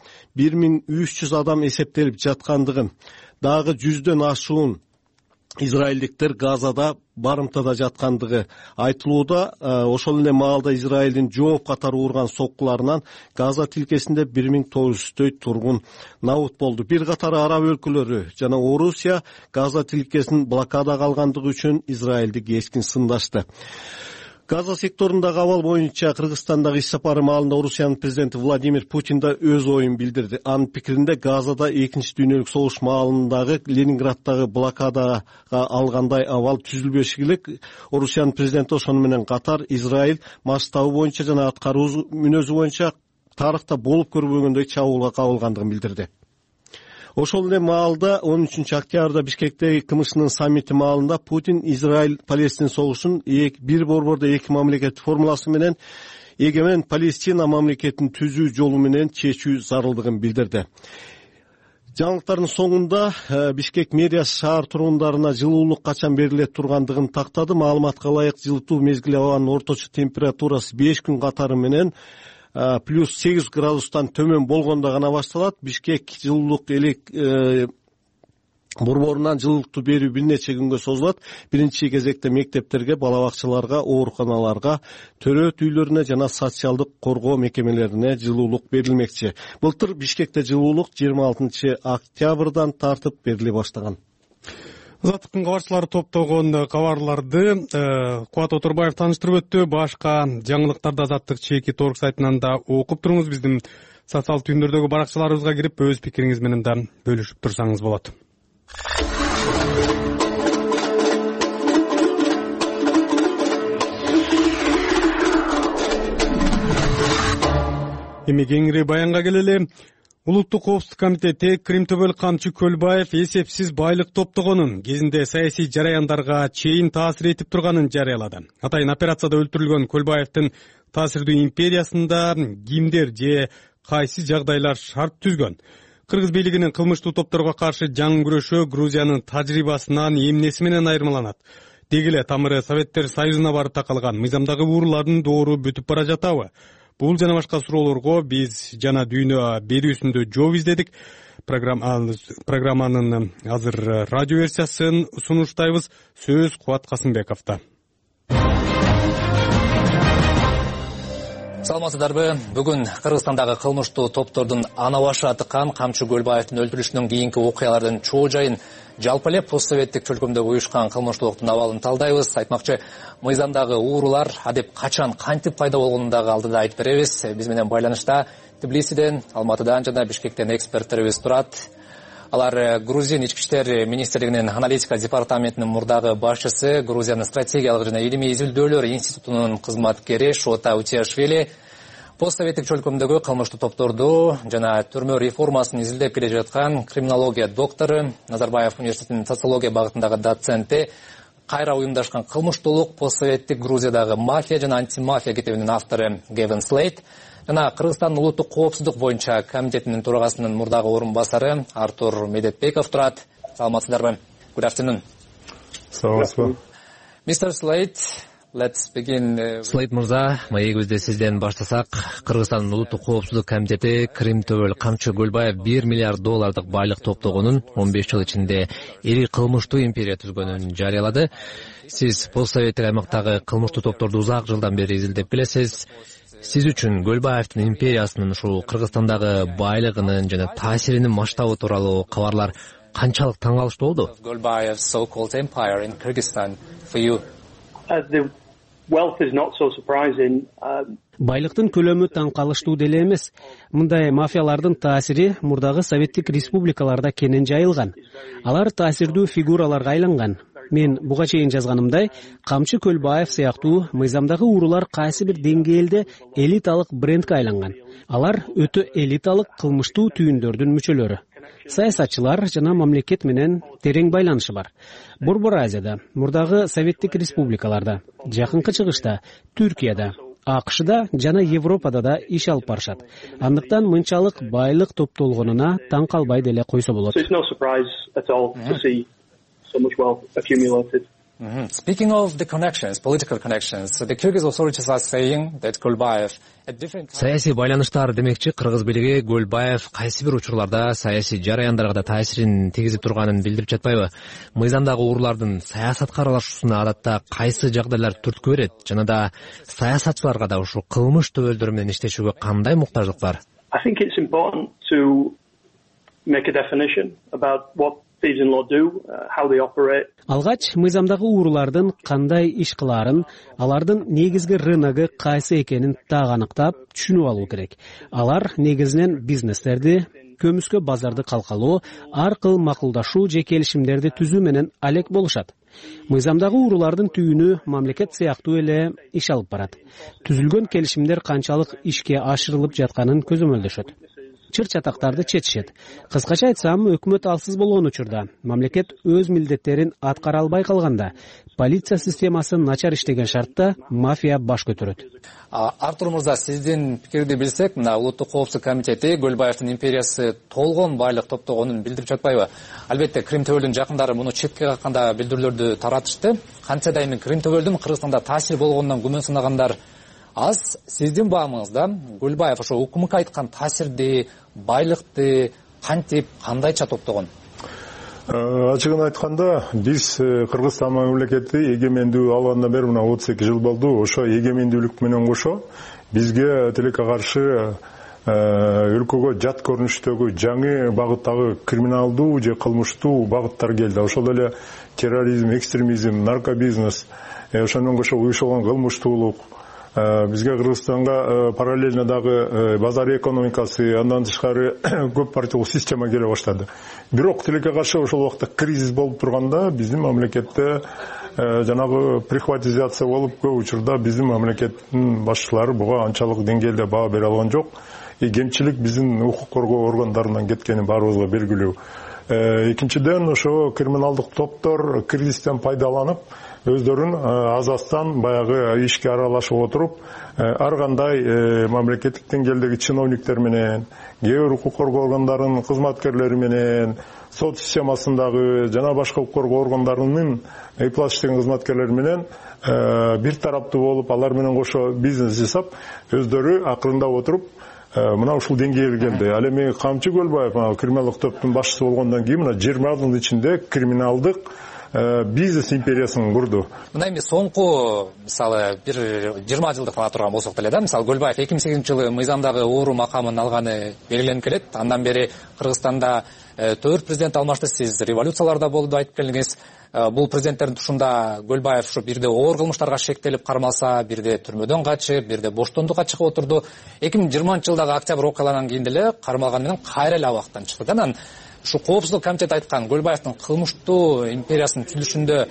1300 адам эсептелип жаткандыгын, дагы 100дөн ашуун израилдиктер Газада барымтада жаткандыгы айтылууда. Ошол эле маалда Израилдин жооп катары урган соккуларынан Газа тилкесинде 1900 тургун набут болду. Бир катар араб өлкөлөрү жана Орусия Газа тилкесинин блокадага алгандыгы үчүн Израилди кескин сындашты. Газа секторундагы абал боюнча Кыргызстандагы иш сапары маалында Орусиянын президенти Владимир Путин да өз оюн билдирди. Анын пикиринде Газада 2-нчи дүйнөлүк согуш маалындагы Ленинграддагы блокадага алгандай абал түзүлбөшү керек. Орусиянын президенти ошону менен катар Израиль масштабы боюнча жана аткаруу мүнөзү боюнча тарыхта болуп көрбөгөндөй чабуулга кабылгандыгын билдирди. Ошол эле маалда 13-октябрда Бишкектеги КМШнын саммити маалында Путин Израиль-Палестин согушун бир борбордо 2 мамлекет формуласы менен эгемен Палестина мамлекетин түзүү жолу менен чечүү зарылдыгын билдирди. Жаңылыктардын соңунда Бишкек мэриясы шаар тургундарына жылуулук качан берилет тургандыгын тактады. Маалыматка ылайык жылытуу мезгили абанын орточо температурасы 5 күн катары менен плюс 8 градустан төмөн болгондо гана башталат. Бишкек жылуулук борборунан жылуулукту берүү бир нече күнгө созулат. Биринчи кезекте мектептерге, бала бакчаларга, ооруканаларга, төрөт үйлөрүнө жана социалдык коргоо мекемелерине жылуулук берилмекчи. Былтыр Бишкекте жылуулук 26 октябрдан тартып бериле баштаган. Азаттыктын кабарчылары топтогон кабарларды Кубат Оторбаев тааныштырып өттү. Башка жаңылыктарды Азаттык чеки торг сайтынан да окуп туруңуз. Биздин социалдык түйүндөрдөгү баракчаларыбызга кирип өз пикириңиз менен да бөлүшүп турсаңыз болот. Эми кеңири баянга келели. Улуттук коопсуздук комитети Кримтөбөл Камчы Көлбаев эсепсиз байлык топтогонун, кезинде саясий жараяндарга чейин таасир этип турганын жарыялады. Атайын операцияда өлтүрүлгөн Көлбаевдин таасирдүү империясында кимдер же кайсы жагдайлар шарт түзгөн? Кыргыз бийлигинин кылмыштуу топторго каршы жаңы күрөшөө Грузиянын тажрыйбасынан эмнеси менен айырмаланат? Деги эле тамыры Советтер Союзуна барып такалган мыйзамдагы уурулардын доору бүтүп бара жатабы? Бул жана башка суроолорго биз жана дүйнө берүүсүндө жооп издедик. Программанын азыр радио версиясын сунуштайбыз. Сөз Кубат Касымбековдо. Саламатсыздарбы? Бүгүн Кыргызстандагы кылмыштуу топтордун ана башы атыккан Камчы Көлбаевдин өлтүрүшүнүн кийинки окуялардын чоо жайын жалпы эле постсоветтик чөлкөмдө уюшкан кылмыштуулуктун абалын талдайбыз. Айтмакчы, мыйзамдагы уурулар адеп качан, кантип пайда болгонун дагы алдыда айтып беребиз. Биз менен байланышта Тбилисиден, Алматыдан жана Бишкектен эксперттерибиз турат. Алар Грузия ички иштер министрлигинин аналитика департаментинин мурдагы башчысы, Грузиянын стратегиялык жана илимий изилдөөлөр институтунун кызматкери Шота Утиашвили, постсоветтик чөлкөмдөгү кылмыштуу топторду жана түрмө реформасын изилдеп келе жаткан криминология доктору, Назарбаев университетинин социология багытындагы доценти, кайра уюмдашкан кылмыштуулук, постсоветтик Грузиядагы мафия жана антимафия китебинин автору Гевин Слейт, жана Кыргызстандын улуттук коопсуздук боюнча комитетинин төрагасынын мурдагы орун басары Артур Медетбеков турат. Саламатсыздарбы? Good afternoon. Саламатсызбы? Mr. Slate, let's begin. Slate мырза, маегибизди сизден баштасак, Кыргызстандын улуттук коопсуздук комитети Кримтөбөл Камчы Көлбаев $1 миллиард байлык топтогонун 15 жыл ичинде ири кылмыштуу империя түзгөнүн жарыялады. Сиз постсоветтик аймактагы кылмыштуу топторду узак жылдан бери изилдеп келесиз. Сиз үчүн Көлбаевдин империясынын ушул Кыргызстандагы байлыгынын жана таасиринин масштабы тууралуу кабарлар канчалык таң калыштуу болду? Golbaev's so-called empire in Kyrgyzstan for you. The wealth is not so surprising. Байлыктын көлөмү таң калыштуу деле эмес. Мындай мафиялардын таасири мурдагы советтик республикаларда кенен жайылган. Алар таасирдүү фигураларга айланган. Мен буга чейин жазганымдай, Камчы Көлбаев сыяктуу мыйзамдагы уурулар кайсы бир деңгээлде элиталык брендке айланган. Алар өтө элиталык кылмыштуу түйүндөрдүн мүчөлөрү. Саясатчылар жана мамлекет менен терең байланышы бар. Борбор Азияда, мурдагы советтик республикаларда, Жакынкы Чыгышта, Түркияда, АКШда жана Европада да иш алып барышат. Андыктан мынчалык байлык топтолгонуна таң калбай деле койсо болот. So much wealth accumulated. Speaking of the connections, political connections, the Kyrgyz authorities are saying that Golbaev at different саясий байланыштар демекчи, Кыргыз бийлиги Golbaev кайсы бир учурларда саясий жараяндарга да таасирин тийгизип турганын билдирип жатпайбы? Мыйзамдагы уурулардын саясатка аралашуусуна адатта кайсы жагдайлар түрткү берет? Жана да саясатчыларга да ушул кылмыш төбөлдөрү менен иштешүүгө кандай муктаждык бар? I think it's important to make a definition about what thieves in law do, how they operate. Алгач мыйзамдагы уурулардын кандай иш кылаарын, алардын негизги рыногу кайсы экенин так аныктап, түшүнүп алуу керек. Алар негизинен бизнестерди, көмүскө базарды калкалоо, ар кыл макулдашуу же келишимдерди түзүү менен алек болушат. Мыйзамдагы уурулардын түйүнү мамлекет сыяктуу эле иш алып барат. Түзүлгөн келишимдер канчалык ишке ашырылып жатканын көзөмөлдөшөт. чыр чатактарды чечишет. Кыскача айтсам, өкмөт алсыз болгон учурда, мамлекет өз милдеттерин аткара албай калганда, полиция системасы начар иштеген шартта мафия баш көтөрөт. Артур мырза, сиздин пикирди билсек, мына Улуттук коопсуздук комитети Көлбаевдин империясы толгон байлык топтогонун билдирип жатпайбы? Албетте, Крим төбөлдүн жакындары муну четке какканда билдирүүлөрдү таратышты. Кантсе дайым Крим төбөлдүн Кыргызстанда таасир болгондон күмөн сынагандар аз. Сиздин баамыңызда Көлбаев ошо УКМК айткан таасирди, байлыкты кантип, кандайча топтогон? Ачыгын айтканда, биз Кыргызстан мамлекети эгемендүү алгандан бери мына 32 жыл болду. Ошо эгемендүүлүк менен кошо бизге тилекке каршы өлкөгө жат көрүнүштөгү жаңы багыттагы криминалдуу же кылмыштуу багыттар келди. Ошол эле терроризм, экстремизм, наркобизнес, ошондон кошо уюшулган кылмыштуулук, бизге Кыргызстанга параллельно дагы базар экономикасы, андан тышкары көп партиялык система келе баштады. Бирок тилекке каршы ошол убакта кризис болуп турганда биздин мамлекетте жанагы прихватизация болуп, көп учурда биздин мамлекеттин башчылары буга анчалык деңгээлде баа бере алган жок. Кемчилик биздин укук коргоо органдарынан кеткени баарыбызга белгилүү. Экинчиден, ошо криминалдык топтор кризистен пайдаланып, өздөрүн азастан баягы ишке аралашып отуруп, ар кандай мамлекеттик деңгээлдеги чиновниктер менен, кээ бир укук коргоо органдарынын кызматкерлери менен, сот системасындагы жана башка укук коргоо органдарынын ыйплас иштеген кызматкерлери менен бир тараптуу болуп, алар менен кошо бизнес жасап, өздөрү акырындап отуруп мына ушул деңгээлге келди. Ал эми Камчы Көлбаев криминалдык топтун башчысы болгондон кийин мына 20 жылдын ичинде криминалдык бизнес империясын курду. Мына эми соңку, мисалы, бир 20 жылдык ала турган болсок деле да, мисалы Көлбаев 2008-жылы мыйзамдагы ууру макамын алганы белгиленип келет. Андан бери Кыргызстанда 4 президент алмашты, сиз революцияларда болду айтып келдиңиз. Бул президенттердин тушунда Көлбаев ушу бирде оор кылмыштарга шектелип кармалса, бирде түрмөдөн качып, бирде боштондукка чыгып отурду. 2020-жылдагы октябрь окуяларынан кийин деле кармалган менен кайра эле абактан чыкты. Анан ушу коопсуздук комитети айткан Көлбаевдин кылмыштуу империясынын түзүлүшүндө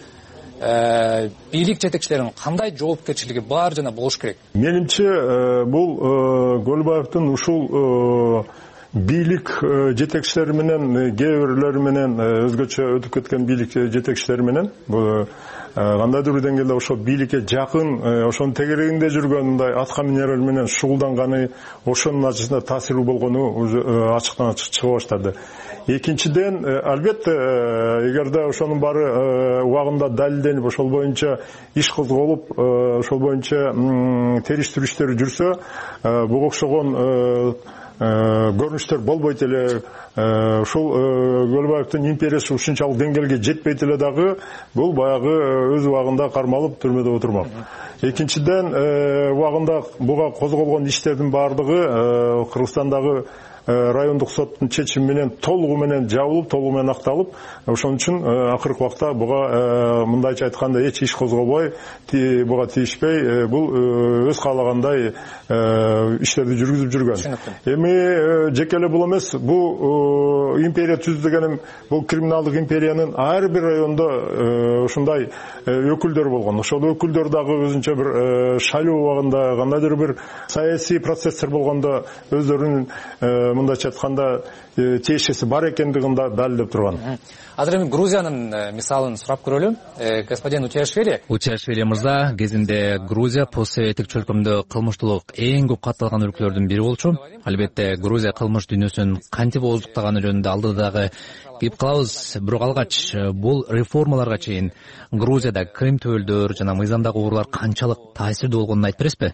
бийлик жетекчилеринин кандай жоопкерчилиги бар жана болуш керек? Менимче, бул Көлбаевдин ушул бийлик жетекчилери менен, кээ бирлери менен, өзгөчө өтүп кеткен бийлик жетекчилери менен, кандайдыр бир деңгээлде ошо бийликке жакын, ошонун тегерегинде жүргөн мындай атка минерлер менен шугулданганы, ошонун натыйжасында таасирүү болгону ачыктан ачык чыга баштады. Экинчиден, албетте, эгерде ошонун баары убагында далилденип, ошол боюнча иш козголуп, ошол боюнча териштирүүчтөр жүрсө, буга окшогон көрүнүштөр болбойт эле. Ушул Көлбаевдин империясы ушунчалык деңгээлге жетпейт эле дагы, бул баягы өз убагында кармалып түрмөдө отурмак. Экинчиден, убагында буга козголгон иштердин баардыгы Кыргызстандагы райондук соттун чечими менен толугу менен жабылып, толугу менен акталып, ошон үчүн акыркы убакта буга мындайча айтканда эч иш козгобой, буга тийишпей, бул өз каалагандай иштерди жүргүзүп жүргөн. Эми жеке эле бул эмес, бул империя түздүгөнүм, бул криминалдык империянын ар бир райондо ушундай өкүлдөр болгон. Ошол өкүлдөр дагы өзүнчө бир шайлоо убагында, кандайдыр бир саясий процесстер болгондо өздөрүнүн мындайча айтканда тиешеси бар экендигин да далилдеп турган. Азыр эми Грузиянын мисалын сурап көрөлү. Господин Утиашвили мырза, кезинде Грузия постсоветтик чөлкөмдө кылмыштуулук эң көп катталган өлкөлөрдүн бири болчу. Албетте, Грузия кылмыш дүйнөсүн кантип ооздуктаганы жөнүндө алдыда дагы кеп калабыз. Бирок алгач бул реформаларга чейин Грузияда Крим төбөлдөр жана мыйзамдагы уурлар канчалык таасирдүү болгонун айтып бересизби?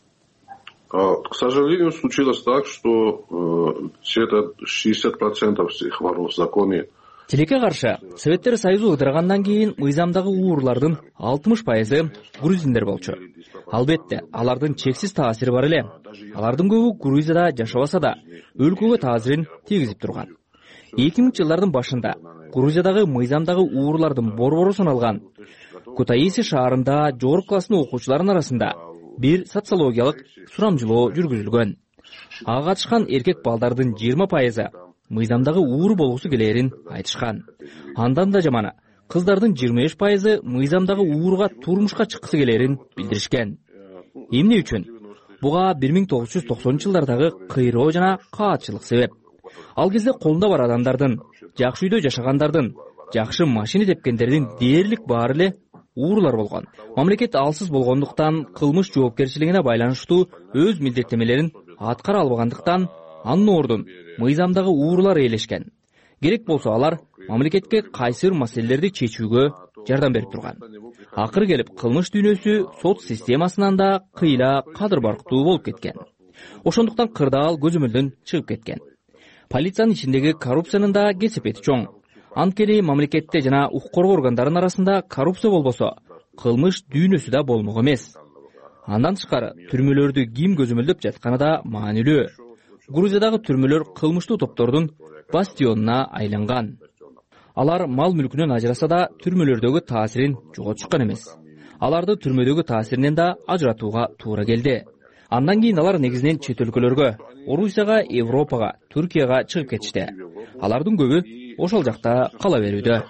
К сожалению, случилось так, что где-то 60% всех воров в законе. Тилекке каршы, Советтер Союзу ыдыргандан кийин мыйзамдагы уурлардын 60% грузиндер болчу. Албетте, алардын чексиз таасири бар эле. Алардын көбү Грузияда жашабаса да, өлкөгө таасирин тийгизип турган. 2000-жылдардын башында Грузиядагы мыйзамдагы уурлардын борбору саналган Кутаиси шаарында жогорку класстын окуучуларынын арасында бир социологиялык сурамжылоо жүргүзүлгөн. Ага катышкан эркек балдардын 20% мыйзамдагы ууру болгусу келерин айтышкан. Андан да жаманы, кыздардын 25% мыйзамдагы ууруга турмушка чыккысы келерин билдиришкен. Эмне үчүн? Буга 1990-жылдардагы кыйроо жана каатчылык себеп. Ал кезде колунда бар адамдардын, жакшы үйдө жашагандардын, жакшы машина тепкендердин дээрлик баары эле уурулар болгон. Мамлекет алсыз болгондуктан кылмыш жоопкерчилигине байланыштуу өз милдеттемелерин аткара албагандыктан анын ордун мыйзамдагы уурулар ээлешкен. Керек болсо алар мамлекетке кайсыр маселелерди чечүүгө жардам берип турган. Акыры келип кылмыш дүйнөсү сот системасынан да кыйла кадыр барктуу болуп кеткен. Ошондуктан кырдаал көзөмөлдөн чыгып кеткен. Полициянын ичиндеги коррупциянын да кесепети чоң. Анткени мамлекетте жана укук коргоо органдарынын арасында коррупция болбосо, кылмыш дүйнөсү да болмок эмес. Андан тышкары түрмөлөрдү ким көзөмөлдөп жатканы да маанилүү. Грузиядагы түрмөлөр кылмыштуу топтордун бастионуна айланган. Алар мал мүлкүнөн ажыраса да түрмөлөрдөгү таасирин жоготушкан эмес. Аларды түрмөдөгү таасиринен да ажыратууга туура келди. Андан кийин алар негизинен чет өлкөлөргө, Орусияга, Европага, Түркияга чыгып кетишти. Алардын көбү ошол жакта кала берүүдө.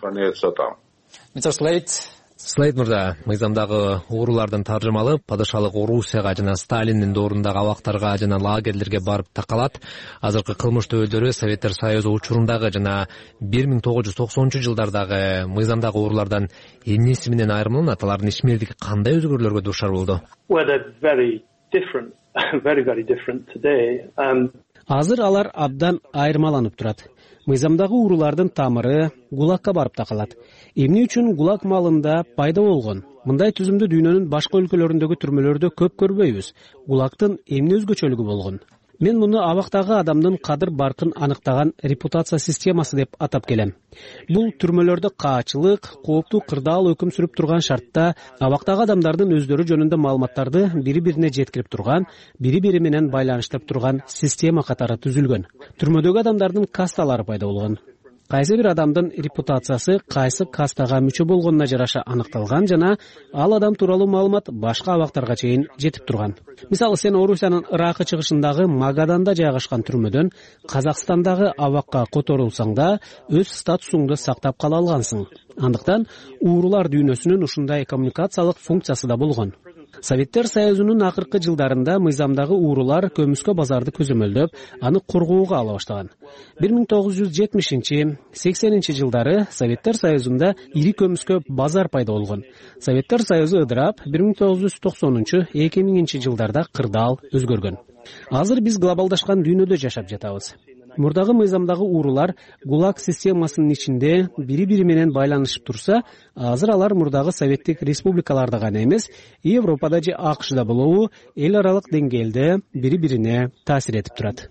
Слейд мырза, мыйзамдагы уурулардын таржымалы падышалык Орусияга жана Сталиндин доорундагы абактарга жана лагерлерге барып такалат. Азыркы кылмыш төбөлдөрү Советтер Союзу учурундагы жана 1990-жылдардагы мыйзамдагы уурулардан эмнеси менен айырмаланат? Алардын ишмердиги кандай өзгөрүүлөргө дуушар болду? Азыр алар абдан айырмаланып турат. Мыйзамдагы уурулардын тамыры ГУЛАГка барып такалат. Эмне үчүн ГУЛАГ малында пайда болгон? Мындай түзүмдү дүйнөнүн башка өлкөлөрүндөгү түрмөлөрдө көп көрбөйбүз. ГУЛАГтын эмне өзгөчөлүгү болгон? Мен муну абактагы адамдын кадыр баркын аныктаган репутация системасы деп атап келем. Бул түрмөлөрдө каачылык, кооптуу кырдаал өкүм сүрүп турган шартта абактагы адамдардын өздөрү жөнүндө маалыматтарды бири-бирине жеткирип турган, бири-бири менен байланыштырып турган система катары түзүлгөн. Түрмөдөгү адамдардын касталары пайда болгон. Кайсы бир адамдын репутациясы кайсы кастага мүчө болгонуна жараша аныкталган жана ал адам тууралуу маалымат башка абактарга чейин жетип турган. Мисалы, сен Орусиянын ыракы чыгышындагы Магаданда жайгашкан түрмөдөн Казакстандагы абакка которулсаң да өз статусуңду сактап кала алгансың. Андыктан уурулар дүйнөсүнүн ушундай коммуникациялык функциясы да болгон. Советтер Союзунун акыркы жылдарында мыйзамдагы уурулар көмүскө базарды көзөмөлдөп, аны коргоого ала баштаган. 1970-80 жылдары Советтер Союзунда ири көмүскө базар пайда болгон. Советтер Союзу ыдырап, 1990-2000 жылдарда кырдаал өзгөргөн. Азыр биз глобалдашкан дүйнөдө жашап жатабыз. Мурдагы мыйзамдагы уурулар ГУЛАГ системасынын ичинде бири-бири менен байланышып турса, азыр алар мурдагы советтик республикаларда гана эмес, Европада же АКШда болобу, эл аралык деңгээлде бири-бирине таасир этип турат.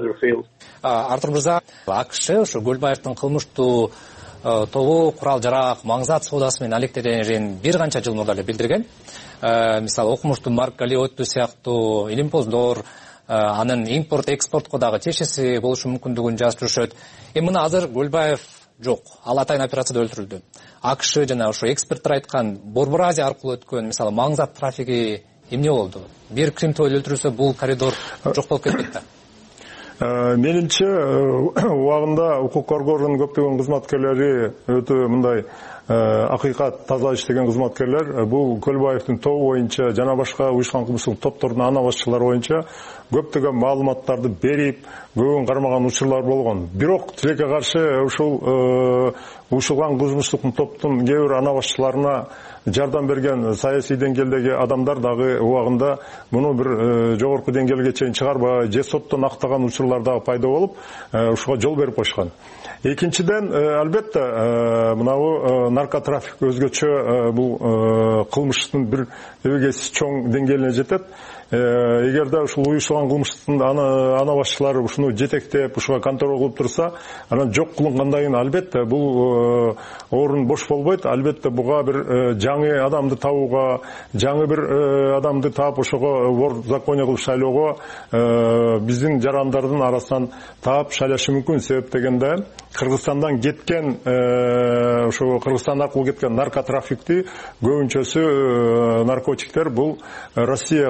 Артур мырза, АКШ ошо Көлбаевдин кылмыштуу тобу курал-жарак, маңзат соодасы менен алектенерин бир канча жыл мурда эле билдирген. Мисалы, окумуштуу Марк Галиотто сыяктуу илимпоздор анын импорт-экспортко дагы тиешеси болушу мүмкүндүгүн жазып жүрүшөт. Мына азыр Көлбаев жок, ал атайын операцияда өлтүрүлдү. АКШ жана ошо эксперттер айткан Борбор Азия аркылуу өткөн, мисалы, маңзат трафиги эмне болду? Бир Кримтойл өлтүрүлсө, бул коридор жок болуп кетпейт да. Менимче, убагында укук коргоонун көптөгөн кызматкерлери өтө мындай акыйкат таза иштеген кызматкерлер бул Көлбаевдин тобу боюнча жана башка уюшкан кылмыштык топтордун ана башчылары боюнча көптөгөн маалыматтарды берип, көбүн кармаган учурлар болгон. Бирок тилекке каршы ушул уюшкан кылмыштык топтун кээ бир ана башчыларына жардам берген саясий деңгээлдеги адамдар дагы убагында муну бир жогорку деңгээлге чейин чыгарбай, же соттон актаган учурлар дагы пайда болуп, ушуга жол берип койшкан. Экинчиден, албетте, мынабу наркотрафик өзгөчө бул кылмыштын бир эбегеси чоң деңгээлине жетет. Эгерде ушул уюшкан кылмыштын ана башчылары ушуну жетектеп, ушуга контроль кылып турса, анан жок кылынгандан кийин албетте бул орун бош болбойт. Албетте буга бир жаңы адамды табууга, жаңы бир адамды таап ошого вор закония кылып шайлоого биздин жарандардын арасынан таап шайлашы мүмкүн. Себеп дегенде Кыргызстандан кеткен, ошо Кыргызстан аркылуу кеткен наркотрафикти көбүнчөсү наркотиктер бул Россия, Казакстан,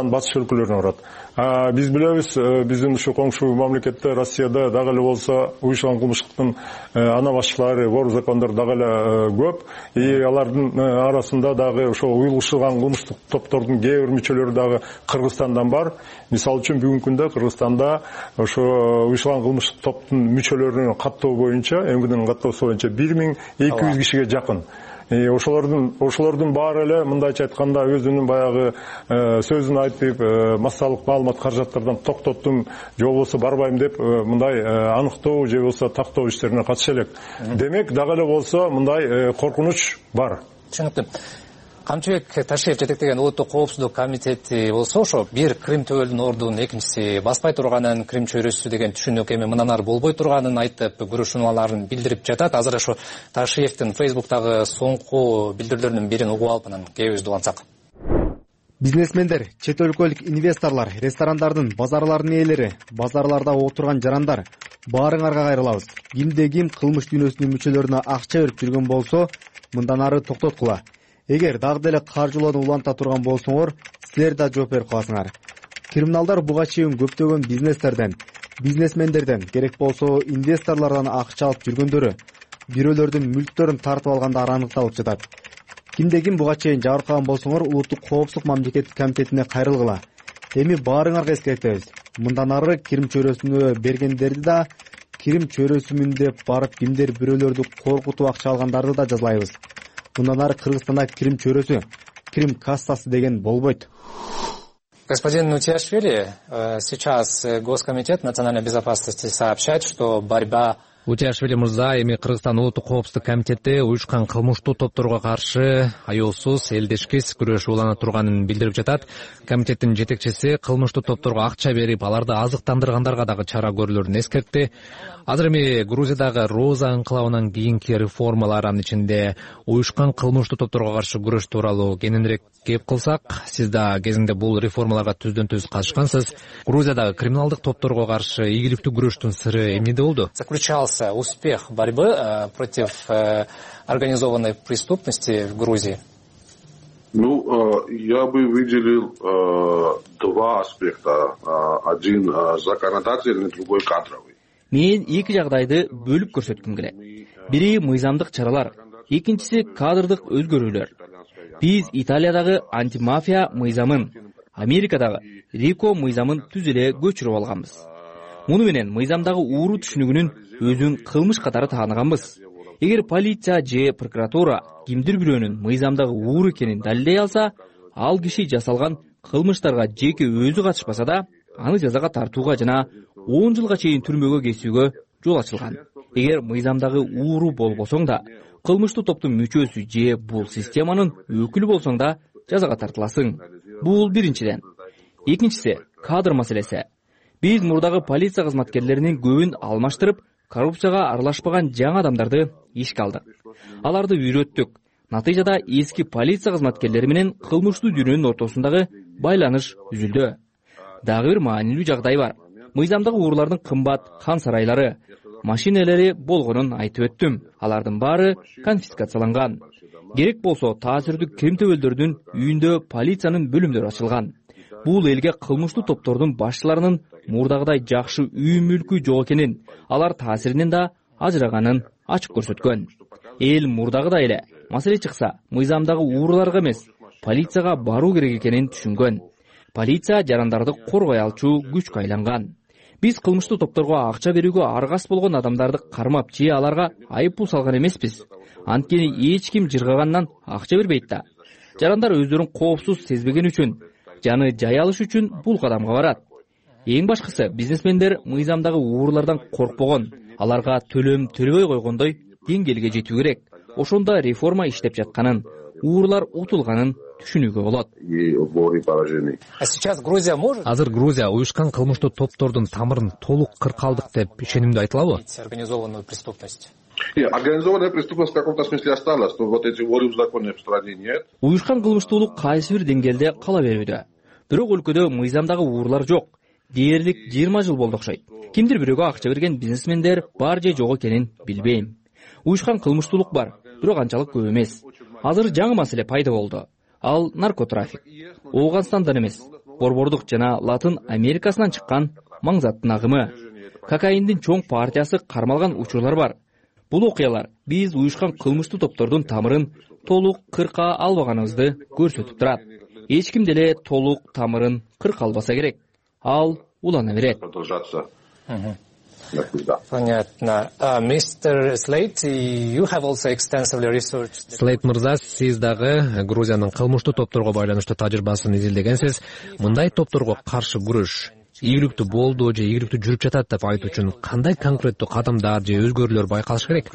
Кыргызстан батыш өлкөлөрүнө барат. Биз билебиз, биздин ушу коңшу мамлекетте Россияда дагы эле болсо уюшкан кылмыштын ана башчылары, вор закондор дагы эле көп. Алардын арасында дагы ошо уюлушкан кылмыштык топтордун кээ бир мүчөлөрү дагы Кыргызстандан бар. Мисалы үчүн бүгүнкү күндө Кыргызстанда ошо уюшкан кылмыштык топтун мүчөлөрүнүн каттоо боюнча, МВДнын каттоосу боюнча 1200 кишиге жакын. Ошолордун баары эле мындайча айтканда өзүнүн баягы сөзүн айтып, массалык маалымат каражаттардан токтоттум, же болбосо барбайм деп мындай аныктоо же болбосо тактоо иштерине катыша элек. Демек дагы эле болсо мындай коркунуч бар. Түшүнүктүү. Камчыбек Ташиев жетектеген улуттук коопсуздук комитети болсо ошо бир Крим төбөлдүн ордун, экинчиси баспай турганын, Крим чөйрөсү деген түшүнүк эми мындан ары болбой турганын айтып, күрөшүүлөрүн билдирип жатат. Азыр ошо Ташиевдин Facebook'тагы соңку билдирүүлөрүнүн бирин угуп алып анан кебиз улантсак. Бизнесмендер, чет өлкөлүк инвесторлор, ресторандардын, базарлардын ээлери, базарларда отурган жарандар, баарыңарга кайрылабыз. Кимде-ким кылмыш дүйнөсүнүн мүчөлөрүнө акча берип жүргөн болсо, мындан ары токтоткула. Эгер дагы деле каржылоону уланта турган болсоңор, силер да жооп берип каласыңар. Криминалдар буга чейин көптөгөн бизнестерден, бизнесмендерден, керек болсо инвесторлордон акча алып жүргөндөрү, бирөөлөрдүн мүлктөрүн тартып алгандары аныкталып жатат. Кимде-ким буга чейин жабыркаган болсоңор, улуттук коопсуздук мамлекеттик комитетине кайрылгыла. Эми баарыңарга эскертебиз. Мындан ары Крим чөйрөсүнө бергендерди да, Крим чөйрөсүмүн деп барып кимдер бирөөлөрдү коркутуп акча алгандарды да жазалайбыз. Мындан ары Кыргызстанда Крим чөйрөсү, Крим кассасы деген болбойт. Господин Утиашвили, сейчас Госкомитет национальной безопасности сообщает, что борьба Утиашвили мырза, эми Кыргызстан улуттук коопсуздук комитети уюшкан кылмыштуу топторго каршы аеосуз, элдешкис күрөшүү улана турганын билдирип жатат. Комитеттин жетекчиси кылмыштуу топторго акча берип, аларды азыктандыргандарга дагы чара көрүлөрүн эскертти. Азыр эми Грузиядагы Роза анклавынан кийинки реформалар, анын ичинде уюшкан кылмыштуу топторго каршы күрөш тууралуу кененирээк кеп кылсак, сиз да кезинде бул реформаларга түздөн-түз катышкансыз. Грузиядагы криминалдык топторго каршы ийгиликтүү күрөштүн сыры эмнеде болду? Заключался успех борьбы против организованной преступности в Грузии? Я бы выделил два аспекта. Один законодательный, другой кадровый. Мен эки жагдайды бөлүп көрсөткүм келет. Бири мыйзамдык чаралар, экинчиси кадрдык өзгөрүүлөр. Биз Италиядагы антимафия мыйзамын, Америкадагы РИКО мыйзамын түз эле көчүрүп алганбыз. Муну менен мыйзамдагы ууру түшүнүгүнүн өзүн кылмыш катары тааныганбыз. Эгер полиция же прокуратура кимдир бирөөнүн мыйзамдагы ууру экенин далилдей алса, ал киши жасалган кылмыштарга жеке өзү катышпаса да, аны жазага тартууга жана 10 жылга чейин түрмөгө кесүүгө жол ачылган. Эгер мыйзамдагы ууру болбосоң да, кылмыштуу топтун мүчөсү же бул системанын өкүлү болсоң да жазага тартыласың. Бул биринчиден. Экинчиси кадр маселеси. Биз мурдагы полиция кызматкерлеринин көбүн алмаштырып, коррупцияга аралашпаган жаңы адамдарды ишке алдык. Аларды үйрөттүк. Натыйжада эски полиция кызматкерлери менен кылмыштуу дүйнөнүн ортосундагы байланыш үзүлдү. Дагы бир маанилүү жагдай бар. Мыйзамдагы уурулардын кымбат хан сарайлары, машинелери болгонун айтып өттүм. Алардын баары конфискацияланган. Керек болсо таасирдүү Крим төбөлдөрдүн үйүндө полициянын бөлүмдөрү ачылган. Бул элге кылмыштуу топтордун башчыларынын мурдагыдай жакшы үй мүлкү жок экенин, алар таасиринен да ажыраганын ачык көрсөткөн. Эл мурдагыдай эле маселе чыкса, мыйзамдагы ууруларга эмес, полицияга баруу керек экенин түшүнгөн. Полиция жарандарды коргой алчу күчкө айланган. Биз кылмыштуу топторго акча берүүгө аргас болгон адамдарды кармап же аларга айыппул салган эмеспиз. Анткени эч ким жыргагандан акча бербейт да. Жарандар өздөрүн коопсуз сезбеген үчүн, жаны жай алыш үчүн бул кадамга барат. Эң башкысы, бизнесмендер мыйзамдагы уурулардан коркпогон, аларга төлөм төлөбөй койгондой деңгээлге жетүү керек. Ошондо реформа иштеп жатканын, уурулар утулганын түшүнүүгө болот. Азыр Грузия уюшкан кылмыштуу топтордун тамырын толук кыркалдык деп ишенимдүү айтылабы? Организованная преступность в каком-то смысле осталась, но вот эти воры в законе в стране нет. Уюшкан кылмыштуулук кайсы бир деңгээлде кала берүүдө. Бирок өлкөдө мыйзамдагы уурулар жок. Дээрлик 20 жыл болду окшойт. Кимдир бирөөгө акча берген бизнесмендер бар же жок экенин билбейм. Уюшкан кылмыштуулук бар, бирок анчалык көп эмес. Азыр жаңы маселе пайда болду. Ал наркотрафик. Ооганстандан эмес, борбордук жана Латын Америкасынан чыккан маңзаттын агымы. Кокаиндин чоң партиясы кармалган учурлар бар. Бул окуялар биз уюшкан кылмыштуу топтордун тамырын толук кырка албаганыбызды көрсөтүп турат. Эч ким деле толук тамырын кырка албаса керек. Ал улана берет. Понятно. Мистер Слейт, you have also extensively researched. Слейт мырза, сиз дагы Грузиянын кылмыштуу топторго байланыштуу тажрыйбасын изилдегенсиз. Мындай топторго каршы күрөш ийгиликтүү болду же ийгиликтүү жүрүп жатат деп айтуу үчүн кандай конкреттүү кадамдар же өзгөрүүлөр байкалыш керек?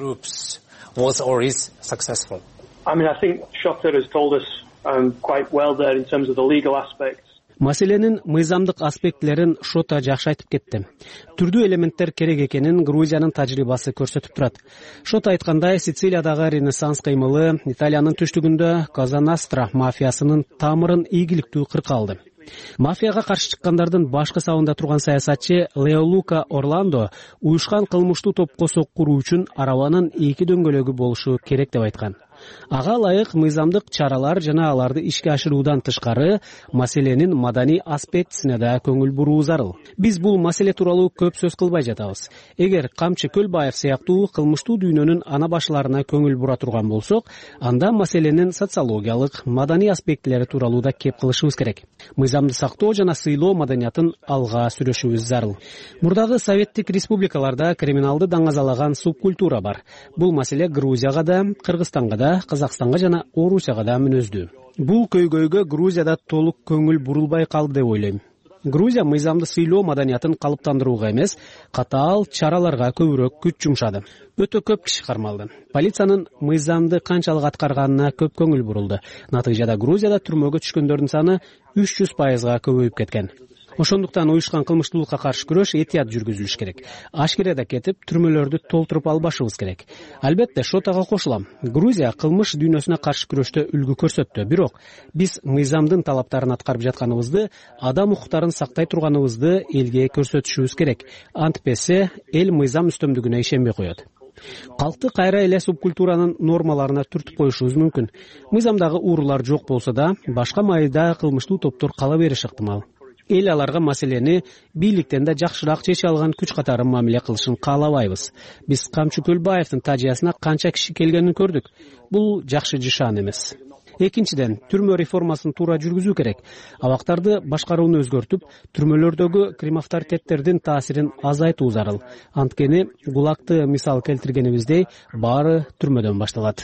Was or is successful. I think Shota has told us quite well there in terms of the legal aspects. Маселенин мыйзамдык аспектилерин Шота жакшы айтып кетти. Түрдүү элементтер керек экенин Грузиянын тажрыйбасы көрсөтүп турат. Шота айткандай, Сицилиядагы Ренессанс кыймылы Италиянын түштүгүндө Коза Ностра мафиясынын тамырын ийгиликтүү кырка алды. Мафияга каршы чыккандардын башкы сабында турган саясатчы Лео Лука Орландо уюшкан кылмыштуу топко соккуруу үчүн арабанын 2 дөңгөлөгү болушу керек деп айткан. Ага ылайык мыйзамдык чаралар жана аларды ишке ашыруудан тышкары маселенин маданий аспектисине да көңүл буруу зарыл. Биз бул маселе тууралуу көп сөз кылбай жатабыз. Эгер Камчы Көлбаев сыяктуу кылмыштуу дүйнөнүн ана башларына көңүл бура турган болсок, анда маселенин социологиялык, маданий аспектилери тууралуу да кеп кылышыбыз керек. Мыйзамды сактоо жана сыйлоо маданиятын алга сүрөшүбүз зарыл. Мурдагы советтик республикаларда криминалды даңазалаган субкультура бар. Бул маселе Грузияга да, Кыргызстанга да, Казакстанга жана Орусияга да мүнөздүү. Бул көйгөйгө Грузияда толук көңүл бурулбай калды деп ойлойм. Грузия мыйзамды сыйлоо маданиятын калыптандырууга эмес, катаал чараларга көбүрөөк күч жумшады. Өтө көп киши кармалды. Полициянын мыйзамды канчалык аткарганына көп көңүл бурулду. Натыйжада Грузияда түрмөгө түшкөндөрдүн саны 300%га көбөйүп кеткен. Ошондуктан уюшкан кылмыштуулукка каршы күрөш этият жүргүзүлүш керек. Ашкерede кетип, түрмөлөрдү толтуруп албашыбыз керек. Албетте, Шотага кошулам. Грузия кылмыш дүйнөсүнө каршы күрөштө үлгү көрсөттү. Бирок биз мыйзамдын талаптарын аткарып жатканыбызды, адам укуктарын сактай турганыбызды элге көрсөтүшүбүз керек. Антпесе эл мыйзам үстөмдүгүнө ишенбей коет. Калкты кайра эле субкультуранын нормаларына түртүп коюшубуз мүмкүн. Мыйзамдагы уурулар жок болсо да, башка майда кылмыштуу топтор кала бериши ыктымал. Эл аларга маселени бийликтен да жакшыраак чече алган күч катары мамиле кылышын каалабайбыз. Биз Камчы Көлбаевдин тажыясына канча киши келгенин көрдүк. Бул жакшы жышаан эмес. Экинчиден, түрмө реформасын туура жүргүзүү керек. Абактарды башкарууну өзгөртүп, түрмөлөрдөгү кримавторитеттердин таасирин азайтуу зарыл. Анткени ГУЛАГты мисал келтиргенибиздей, баары түрмөдөн башталат.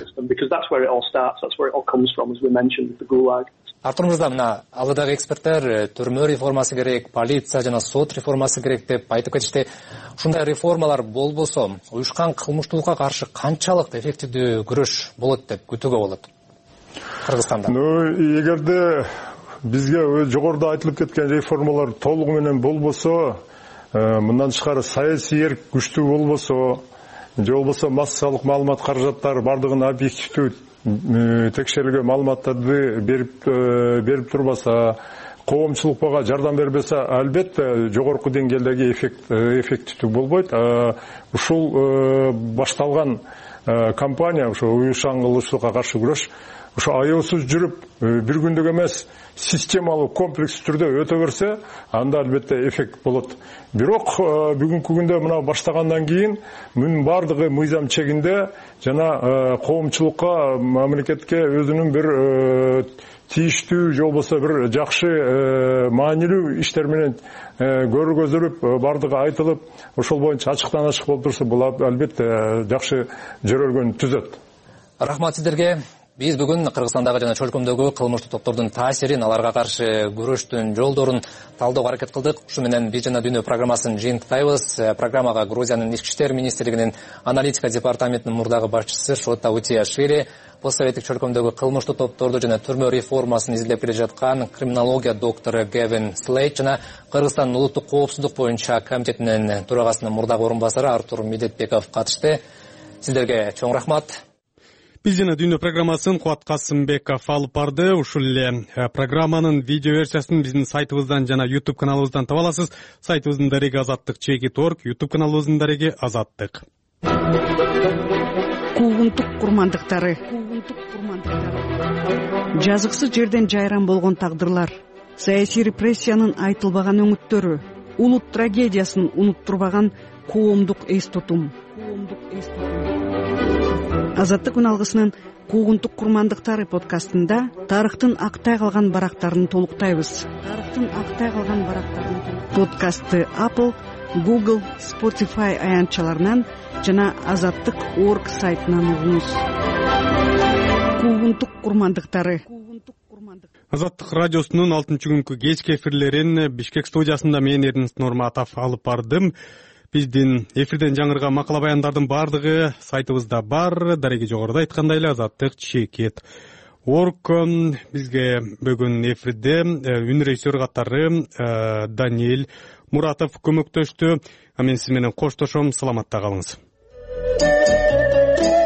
Артурыңызда мына алдыдагы эксперттер түрмө реформасы керек, полиция жана сот реформасы керек деп айтып кетишти. Ушундай реформалар болбосо, уюшкан кылмыштуулукка каршы канчалык эффективдүү күрөш болот деп күтүүгө болот? Кыргызстанда. Эгерде бизге жогоруда айтылып кеткен реформалар толугу менен болбосо, мындан тышкары саясий эрк күчтүү болбосо, же болбосо массалык маалымат каражаттары бардыгын объективдүү текшерилген маалыматтарды берип турбаса, коомчулукка жардам бербесе, албетте жогорку деңгээлдеги эффективдүү болбойт. Ушул башталган кампания, ушу уюшкан кылмыштуулукка каршы күрөш, ушу аеосуз жүрүп, бир күндүк эмес, системалуу комплекс түрдө өтө берсе, анда албетте эффект болот. Бирок бүгүнкү күндө мына баштагандан кийин мунун бардыгы мыйзам чегинде жана коомчулукка, мамлекетке өзүнүн бир тийиштүү же болбосо бир жакшы маанилүү иштер менен көргөзүлүп, бардыгы айтылып, ошол боюнча ачыктан ачык болуп турса, бул албетте жакшы жөрөлгөн түзөт. Рахмат сиздерге. Биз бүгүн Кыргызстандагы жана чөлкөмдөгү кылмыштуу топтордун таасирин, аларга каршы күрөштүн жолдорун талдөөгө аракет кылдык. Ушу менен Биз жана Дүйнө программасын жыйынтыктайбыз. Программага Грузиянын Ички иштер министрлигинин аналитика департаментинин мурдагы башчысы Шота Утиашвили, постсоветтик чөлкөмдөгү кылмыштуу топторду жана түрмө реформасын изилдеп келе жаткан криминология доктору Гевин Слейт жана Кыргызстандын улуттук коопсуздук боюнча комитетинин төрагасынын мурдагы орун басары Артур Медетбеков катышты. Сиздерге чоң рахмат. Биз жана Дүйнө программасын Кубат Касымбеков алып барды. Ушул эле программанын видео версиясын биздин сайтыбыздан жана YouTube каналыбыздан таба аласыз. Сайтыбыздын дареги azattik.org, YouTube каналыбыздын дареги Азаттык. Куугунтук курмандыктары. Жазыксыз жерден жайран болгон тагдырлар. саясий репрессиянын айтылбаган өңүттөрү, улут трагедиясын унуттурбаган коомдук эс тутум. Азаттык үн алгысынын куугунтук курмандыктары подкастында тарыхтын актай калган барактарын толуктайбыз. Подкастты Apple, Google, Spotify аянтчаларынан жана azattik.org сайтынан угуңуз. Куугунтук курмандыктары. Азаттык радиосунун 6-күнкү кечки эфирлерин Бишкек студиясында мен Эрнест Нурматов алып бардым. Биздин эфирден жаңырган макала баяндардын бардыгы сайтыбызда бар. Дареги жогоруда айткандай эле azattik.org. Бизге бүгүн эфирде үн режиссер катары Даниэль Муратов көмөктөштү. Мен сиз менен коштошом. Саламатта калыңыз.